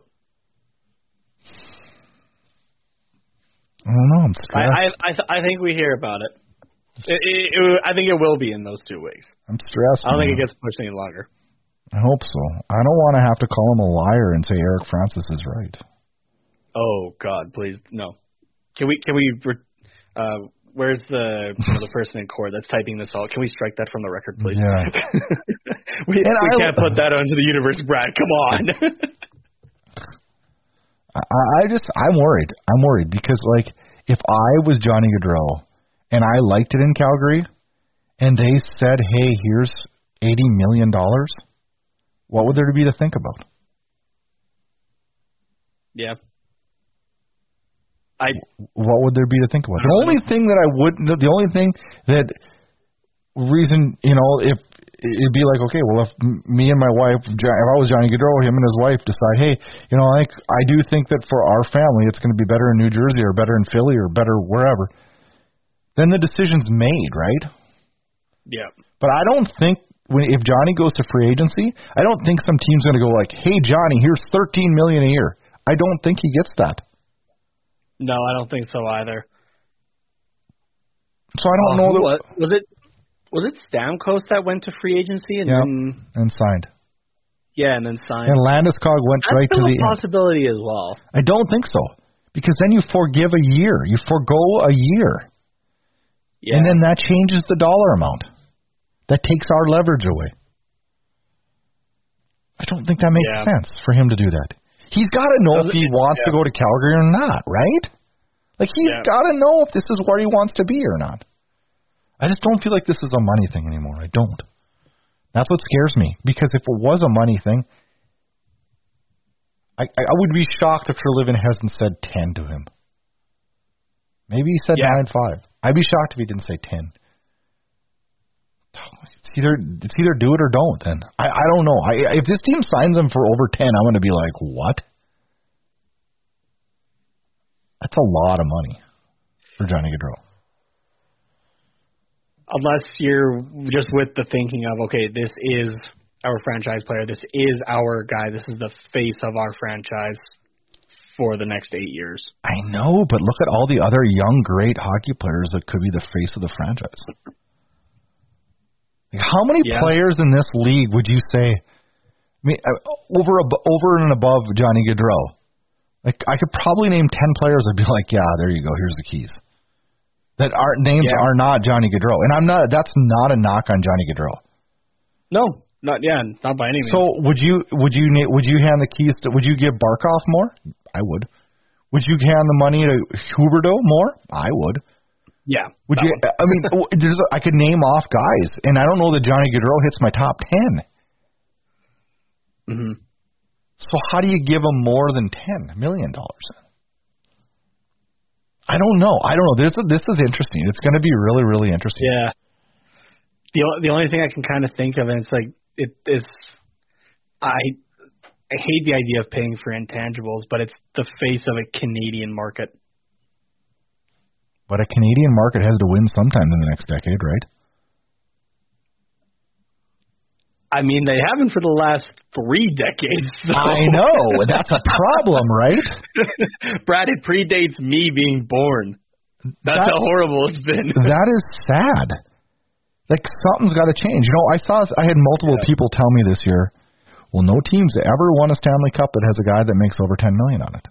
I don't know. I'm stressed. I I I, th- I think we hear about it. It, it, it. I think it will be in those two weeks. I'm stressed. I don't man. think it gets pushed any longer. I hope so. I don't want to have to call him a liar and say Eric Francis is right. Oh God, please no. Can we? Can we? Uh, Where's the you know, the person in court that's typing this all? Can we strike that from the record, please? Yeah. we we I, can't put that onto the universe, Brad. Come on. I, I just I'm worried. I'm worried because like if I was Johnny Gaudreau and I liked it in Calgary, and they said, "Hey, here's eighty million dollars," what would there be to think about? Yeah. I, what would there be to think about? The only thing that I would, the only thing that reason, you know, if it'd be like, okay, well, if me and my wife, if I was Johnny Gaudreau, him and his wife decide, hey, you know, like I do think that for our family, it's going to be better in New Jersey or better in Philly or better wherever. Then the decision's made, right? Yeah. But I don't think when if Johnny goes to free agency, I don't think some team's going to go like, hey, Johnny, here's thirteen million dollars a year. I don't think he gets that. No, I don't think so either. So I don't uh, know. That, what, was it was it Stamkos that went to free agency and yeah, then and signed? Yeah, and then signed. And Landeskog went That's right to the end. That's a possibility as well. I don't think so, because then you forgive a year. You forgo a year, yeah. And then that changes the dollar amount. That takes our leverage away. I don't think that makes yeah. sense for him to do that. He's got to know if he wants yeah. to go to Calgary or not, right? Like, he's yeah. got to know if this is where he wants to be or not. I just don't feel like this is a money thing anymore. I don't. That's what scares me, because if it was a money thing, I, I would be shocked if Treliving hasn't said ten to him. Maybe he said yeah. nine five. I'd be shocked if he didn't say ten. It's either it's either do it or don't. Then I I don't know. I if this team signs him for over ten, I'm going to be like, what? That's a lot of money for Johnny Gaudreau. Unless you're just with the thinking of, okay, this is our franchise player, this is our guy, this is the face of our franchise for the next eight years. I know, but look at all the other young, great hockey players that could be the face of the franchise. Like, how many yeah. players in this league would you say, I mean, over over and above Johnny Gaudreau? Like, I could probably name ten players I'd be like, yeah, there you go, here's the keys. That our names yeah. are not Johnny Gaudreau. And I'm not, that's not a knock on Johnny Gaudreau. No, not, yeah, not by any means. So would you, would you, would you hand the keys to, would you give Barkov more? I would. Would you hand the money to Huberdeau more? I would. Yeah. Would you, one. I mean, there's, I could name off guys, and I don't know that Johnny Gaudreau hits my top ten. Mm-hmm. So how do you give him more than ten million dollars? I don't know. I don't know. This this is interesting. It's going to be really, really interesting. Yeah. The the only thing I can kind of think of, and it's like it is I I hate the idea of paying for intangibles, but it's the face of a Canadian market. But a Canadian market has to win sometime in the next decade, right? I mean, they haven't for the last three decades. So. I know. That's a problem, right? Brad, it predates me being born. That's that, how horrible it's been. That is sad. Like, something's got to change. You know, I saw, I had multiple yeah. people tell me this year, well, no team's ever won a Stanley Cup that has a guy that makes over ten million dollars on it.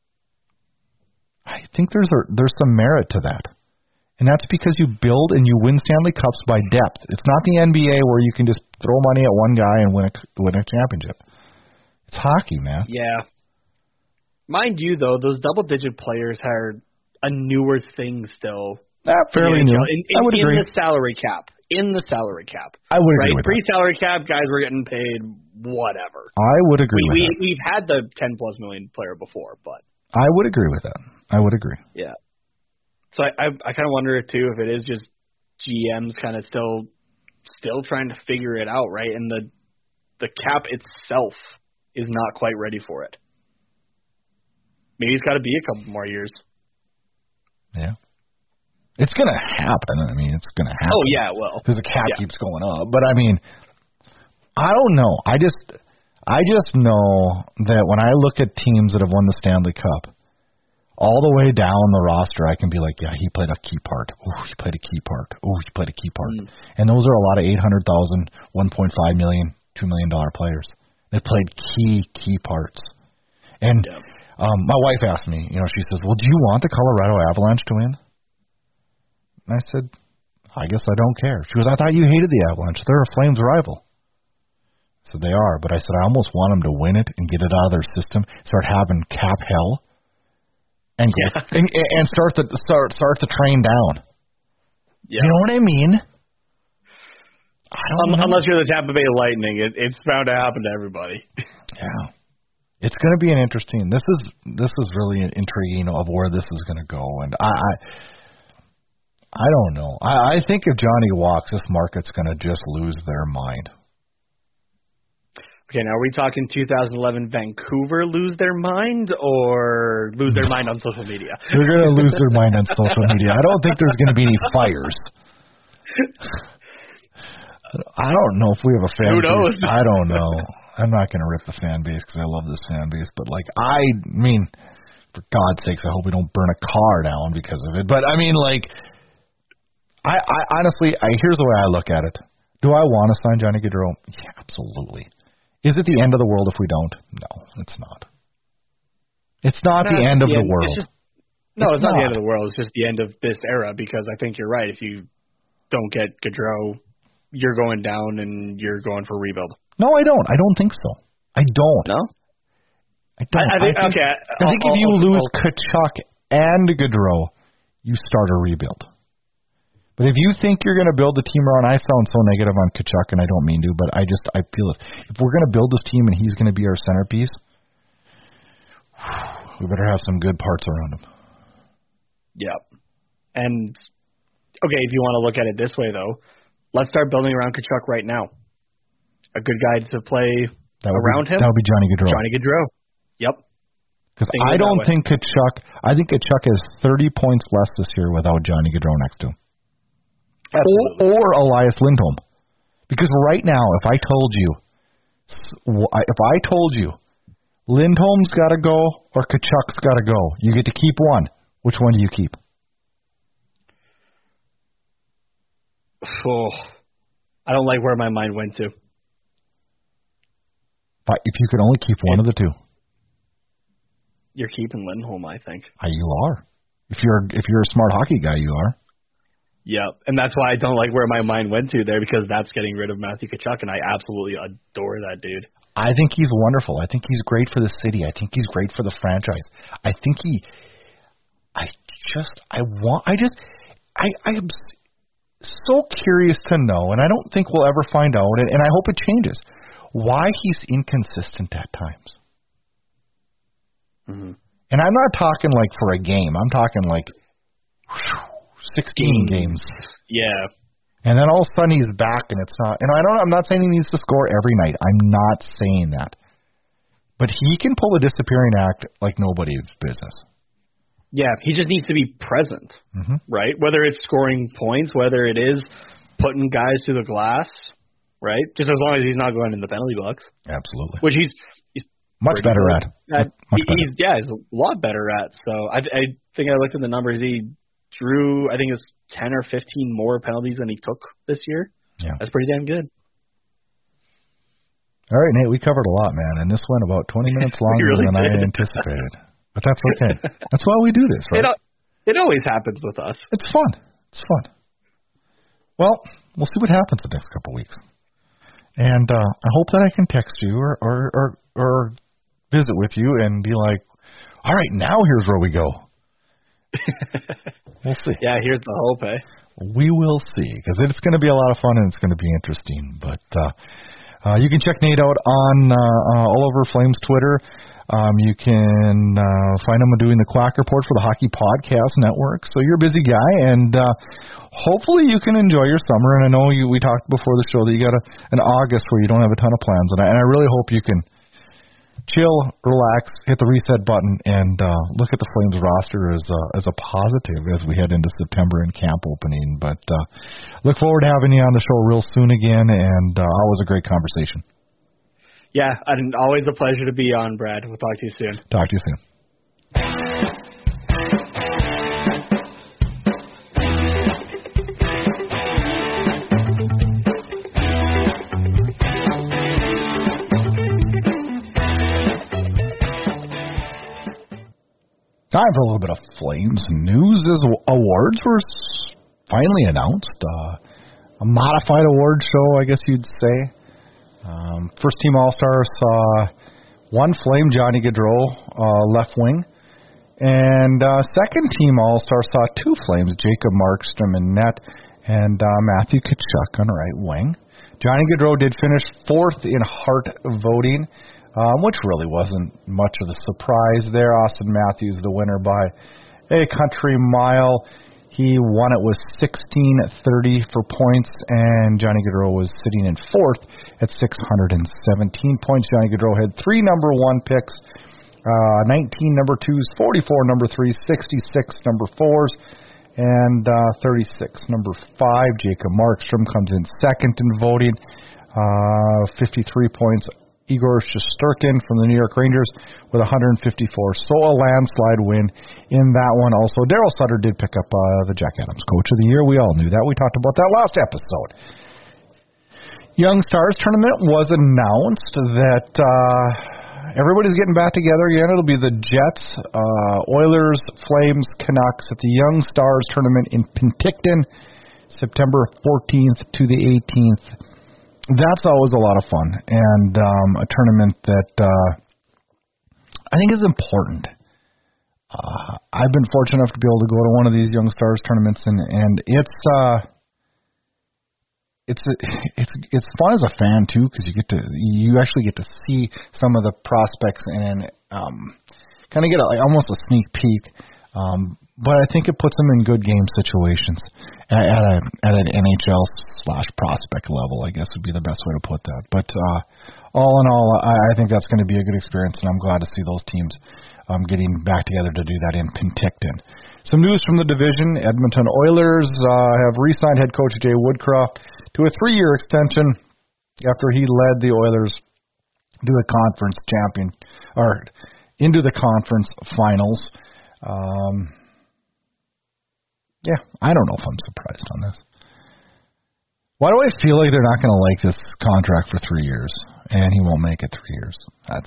I think there's a, there's some merit to that. And that's because you build and you win Stanley Cups by depth. It's not the N B A where you can just throw money at one guy and win a, win a championship. It's hockey, man. Yeah. Mind you, though, those double-digit players are a newer thing still. Not fairly new. In, in, I would in agree. the salary cap. In the salary cap. I would agree right? with Pre-salary cap, guys were getting paid whatever. I would agree we, with we, that. We've had the ten-plus million player before, but... I would agree with that. I would agree. Yeah. So I I, I kind of wonder too if it is just G Ms kind of still still trying to figure it out, right? And the the cap itself is not quite ready for it. Maybe it's got to be a couple more years. Yeah, it's gonna happen. I mean, it's gonna happen. Oh yeah, well, because the cap yeah. keeps going up. But I mean, I don't know. I just I just know that when I look at teams that have won the Stanley Cup, all the way down the roster, I can be like, yeah, he played a key part. Oh, he played a key part. Oh, he played a key part. Mm. And those are a lot of eight hundred thousand dollars, one point five million dollars, two million dollars players. They played key, key parts. And yeah. um, my wife asked me, you know, she says, well, do you want the Colorado Avalanche to win? And I said, I guess I don't care. She goes, I thought you hated the Avalanche. They're a Flames rival. So they are. But I said, I almost want them to win it and get it out of their system, start having cap hell. And, yeah. and and start the start start the train down. Yeah. You know what I mean? I don't um, know. Unless you're the Tampa Bay Lightning, it, it's bound to happen to everybody. Yeah, it's going to be an interesting. This is this is really intriguing of where this is going to go, and I, I I don't know. I, I think if Johnny walks, this market's going to just lose their mind. Okay, now are we talking two thousand eleven Vancouver lose their mind or lose their mind on social media? They're going to lose their mind on social media. I don't think there's going to be any fires. I don't know if we have a fan Who knows? base. I don't know. I'm not going to rip the fan base because I love this fan base. But, like, I mean, for God's sakes, I hope we don't burn a car down because of it. But, I mean, like, I, I honestly, I here's the way I look at it. Do I want to sign Johnny Gaudreau? Yeah, absolutely. Is it the end of the world if we don't? No, it's not. It's not no, the end the of end. the world. It's just, no, it's, it's not, not the end of the world. It's just the end of this era because I think you're right. If you don't get Gaudreau, you're going down and you're going for rebuild. No, I don't. I don't think so. I don't. No? I don't. I, I think, I think, okay. I think I'll, if you I'll, lose I'll, Tkachuk and Gaudreau, you start a rebuild. But if you think you're going to build the team around, I sound so negative on Tkachuk, and I don't mean to, but I just I feel it. If we're going to build this team and he's going to be our centerpiece, we better have some good parts around him. Yeah. And, okay, if you want to look at it this way, though, let's start building around Tkachuk right now. A good guy to play around be, him? That would be Johnny Gaudreau. Johnny Gaudreau. Yep. Because I don't think Tkachuk, I think Tkachuk has thirty points less this year without Johnny Gaudreau next to him. Or, or Elias Lindholm. Because right now, if I told you, if I told you, Lindholm's got to go or Tkachuk's got to go, you get to keep one. Which one do you keep? Oh, I don't like where my mind went to. But if you could only keep one of the two, you're keeping Lindholm, I think. Uh, you are. If you're if you're a smart hockey guy, you are. Yeah, and that's why I don't like where my mind went to there because that's getting rid of Matthew Tkachuk, and I absolutely adore that dude. I think he's wonderful. I think he's great for the city. I think he's great for the franchise. I think he. I just I want I just I I am so curious to know, and I don't think we'll ever find out, and I hope it changes, why he's inconsistent at times. Mm-hmm. And I'm not talking like for a game. I'm talking like whew, sixteen games. Yeah. And then all of a sudden he's back, and it's not. And I don't. I'm not saying he needs to score every night. I'm not saying that. But he can pull a disappearing act like nobody's business. Yeah, he just needs to be present, mm-hmm. right? Whether it's scoring points, whether it is putting guys through the glass, right? Just as long as he's not going in the penalty box. Absolutely. Which he's, he's much better good. at. at much he, better. He's yeah, he's a lot better at. So I, I think I looked at the numbers. He drew, I think it was ten or fifteen more penalties than he took this year. Yeah. That's pretty damn good. All right, Nate, we covered a lot, man, and this went about twenty minutes longer really than did. I anticipated. But that's okay. That's why we do this, right? It, it always happens with us. It's fun. It's fun. Well, we'll see what happens the next couple of weeks. And uh, I hope that I can text you or, or, or, or visit with you and be like, all right, now here's where we go. We'll see. Yeah, here's the hope, eh? We will see, because it's going to be a lot of fun and it's going to be interesting. But uh, uh, you can check Nate out on uh, uh, all over Flames Twitter. Um, you can uh, find him doing the Quack Report for the Hockey Podcast Network. So you're a busy guy, and uh, hopefully you can enjoy your summer. And I know you we talked before the show that you got a, an August where you don't have a ton of plans, and I, and I really hope you can chill, relax, hit the reset button, and uh, look at the Flames roster as a, as a positive as we head into September and camp opening. But uh, look forward to having you on the show real soon again, and uh, always a great conversation. Yeah, and always a pleasure to be on, Brad. We'll talk to you soon. Talk to you soon. Time for a little bit of Flames news. As awards were finally announced. Uh, a modified award show, I guess you'd say. Um, first team All-Star saw one Flame, Johnny Gaudreau, uh, left wing. And uh, second team All-Star saw two Flames, Jacob Markstrom in net and uh, Matthew Tkachuk on right wing. Johnny Gaudreau did finish fourth in Hart voting, um, which really wasn't much of a surprise there. Austin Matthews, the winner by a country mile. He won it with sixteen thirty for points, and Johnny Gaudreau was sitting in fourth at six hundred seventeen points. Johnny Gaudreau had three number one picks, uh, nineteen number twos, forty-four number threes, sixty-six number fours, and uh, thirty-six number five. Jacob Markstrom comes in second in voting, uh, fifty-three points. Igor Shesterkin from the New York Rangers with one hundred fifty-four. So a landslide win in that one also. Daryl Sutter did pick up uh, the Jack Adams Coach of the Year. We all knew that. We talked about that last episode. Young Stars Tournament was announced that uh, everybody's getting back together again. It'll be the Jets, uh, Oilers, Flames, Canucks at the Young Stars Tournament in Penticton, September fourteenth to the eighteenth. That's always a lot of fun, and um, a tournament that uh, I think is important. Uh, I've been fortunate enough to be able to go to one of these Young Stars tournaments, and and it's uh, it's it's it's fun as a fan too, because you get to you actually get to see some of the prospects and um, kind of get a, like, almost a sneak peek. Um, but I think it puts them in good game situations at, at a at an N H L slash prospect level, I guess would be the best way to put that. But uh, all in all, I, I think that's going to be a good experience, and I'm glad to see those teams um, getting back together to do that in Penticton. Some news from the division: Edmonton Oilers uh, have re-signed head coach Jay Woodcroft to a three-year extension after he led the Oilers to the conference champion or into the conference finals. Um, yeah, I don't know if I'm surprised on this. Why do I feel like they're not going to like this contract for three years, and he won't make it three years? That's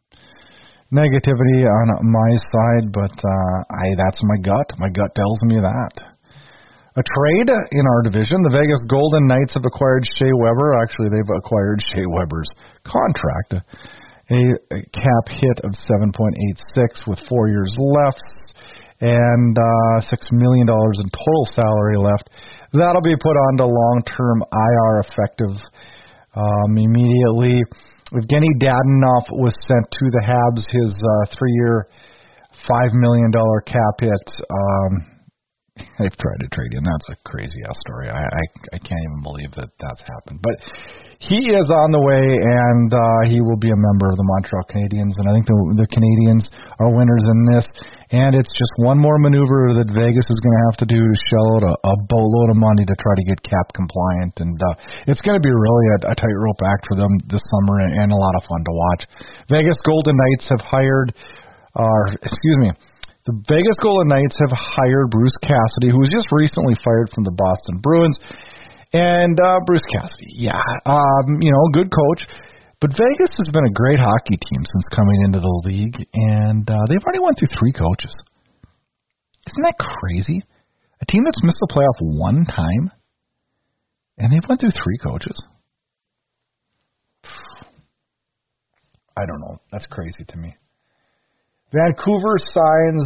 negativity on my side, but uh, I that's my gut. My gut tells me that. A trade in our division, the Vegas Golden Knights have acquired Shea Weber. Actually, they've acquired Shea Weber's contract, a, a cap hit of seven point eight six with four years left. And uh, six million dollars in total salary left. That'll be put on to long-term I R effective um, immediately. Evgeny Dadonov was sent to the Habs. His uh, three-year, five million dollars cap hit. Um, they've tried to trade him. That's a crazy ass story. I, I I can't even believe that that's happened. But he is on the way, and uh, he will be a member of the Montreal Canadiens. And I think the the Canadiens are winners in this. And it's just one more maneuver that Vegas is going to have to do to shell out a, a boatload of money to try to get cap compliant. And uh, it's going to be really a, a tightrope act for them this summer, and, and a lot of fun to watch. Vegas Golden Knights have hired, uh, excuse me, the Vegas Golden Knights have hired Bruce Cassidy, who was just recently fired from the Boston Bruins. And uh, Bruce Cassidy, yeah, um, you know, good coach. But Vegas has been a great hockey team since coming into the league, and uh, they've already went through three coaches. Isn't that crazy? A team that's missed the playoff one time, and they've went through three coaches. I don't know. That's crazy to me. Vancouver signs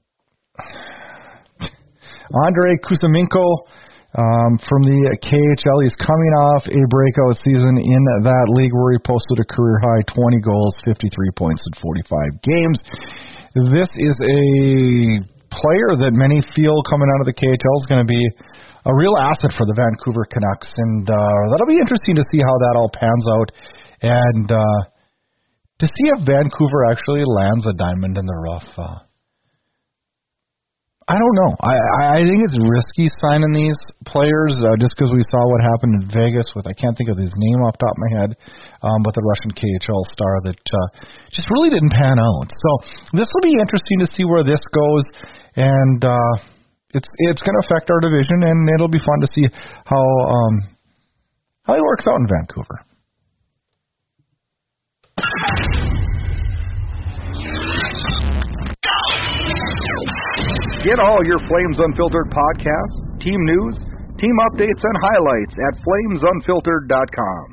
Andrei Kuzmenko um, from the K H L. He's coming off a breakout season in that league where he posted a career-high twenty goals, fifty-three points in forty-five games. This is a player that many feel coming out of the K H L is going to be a real asset for the Vancouver Canucks, and uh, that'll be interesting to see how that all pans out, and uh, to see if Vancouver actually lands a diamond in the rough. Uh, I don't know. I, I think it's risky signing these players uh, just because we saw what happened in Vegas with, I can't think of his name off the top of my head, um, but the Russian K H L star that uh, just really didn't pan out. So this will be interesting to see where this goes, and uh, it's it's going to affect our division, and it'll be fun to see how um, how he works out in Vancouver. Get all your Flames Unfiltered podcasts, team news, team updates, and highlights at flames unfiltered dot com.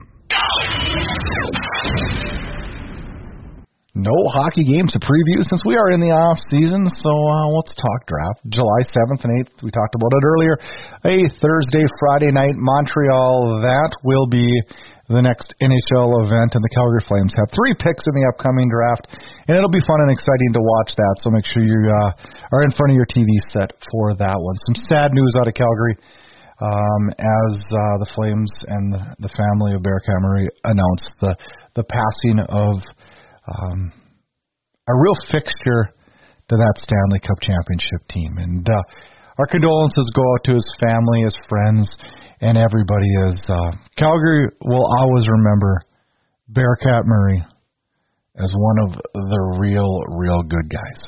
No hockey games to preview since we are in the off season, so uh, let's talk draft. July seventh and eighth, we talked about it earlier. A Thursday, Friday night, Montreal. That will be the next N H L event, and the Calgary Flames have three picks in the upcoming draft, and it'll be fun and exciting to watch that, so make sure you uh, are in front of your T V set for that one. Some sad news out of Calgary um, as uh, the Flames and the, the family of Bear Camry announced the, the passing of um, a real fixture to that Stanley Cup championship team, and uh, our condolences go out to his family, his friends, and everybody is, uh, Calgary will always remember Bearcat Murray as one of the real, real good guys.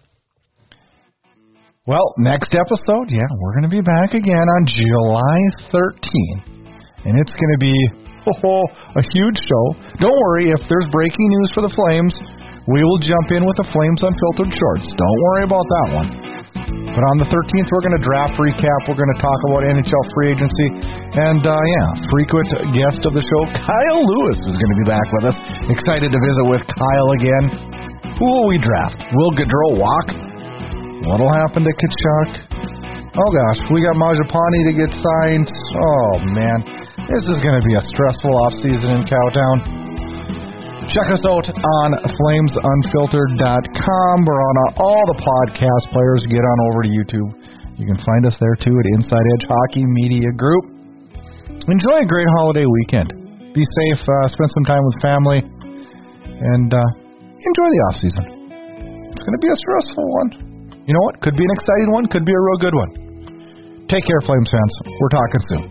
Well, next episode, yeah, we're going to be back again on July thirteenth, and it's going to be oh, a huge show. Don't worry, if there's breaking news for the Flames, we will jump in with the Flames Unfiltered shorts. Don't worry about that one. But on the thirteenth, we're going to draft recap. We're going to talk about N H L free agency. And, uh, yeah, frequent guest of the show, Kyle Lewis, is going to be back with us. Excited to visit with Kyle again. Who will we draft? Will Gaudreau walk? What'll happen to Tkachuk? Oh, gosh, we got Mangiapane to get signed. Oh, man. This is going to be a stressful offseason in Cowtown. Check us out on flames unfiltered dot com. We're on all the podcast players. Get on over to YouTube. You can find us there, too, at Inside Edge Hockey Media Group. Enjoy a great holiday weekend. Be safe. Uh, spend some time with family. And uh, enjoy the off-season. It's going to be a stressful one. You know what? Could be an exciting one. Could be a real good one. Take care, Flames fans. We're talking soon.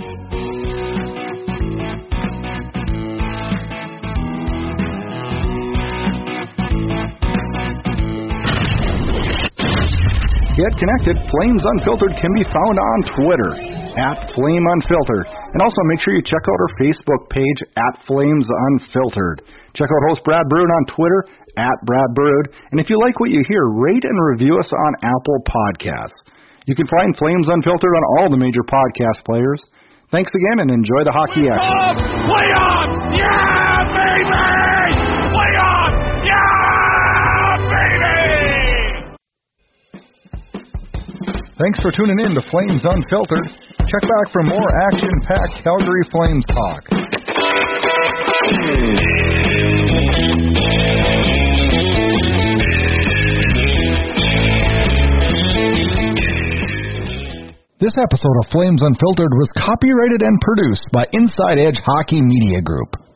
Get connected. Flames Unfiltered can be found on Twitter at Flame Unfiltered. And also make sure you check out our Facebook page at Flames Unfiltered. Check out host Brad Brood on Twitter at Brad Brood. And if you like what you hear, rate and review us on Apple Podcasts. You can find Flames Unfiltered on all the major podcast players. Thanks again and enjoy the hockey action. Play on! Yeah, baby! Play on! Yeah, baby! Thanks for tuning in to Flames Unfiltered. Check back for more action-packed Calgary Flames talk. This episode of Flames Unfiltered was copyrighted and produced by Inside Edge Hockey Media Group.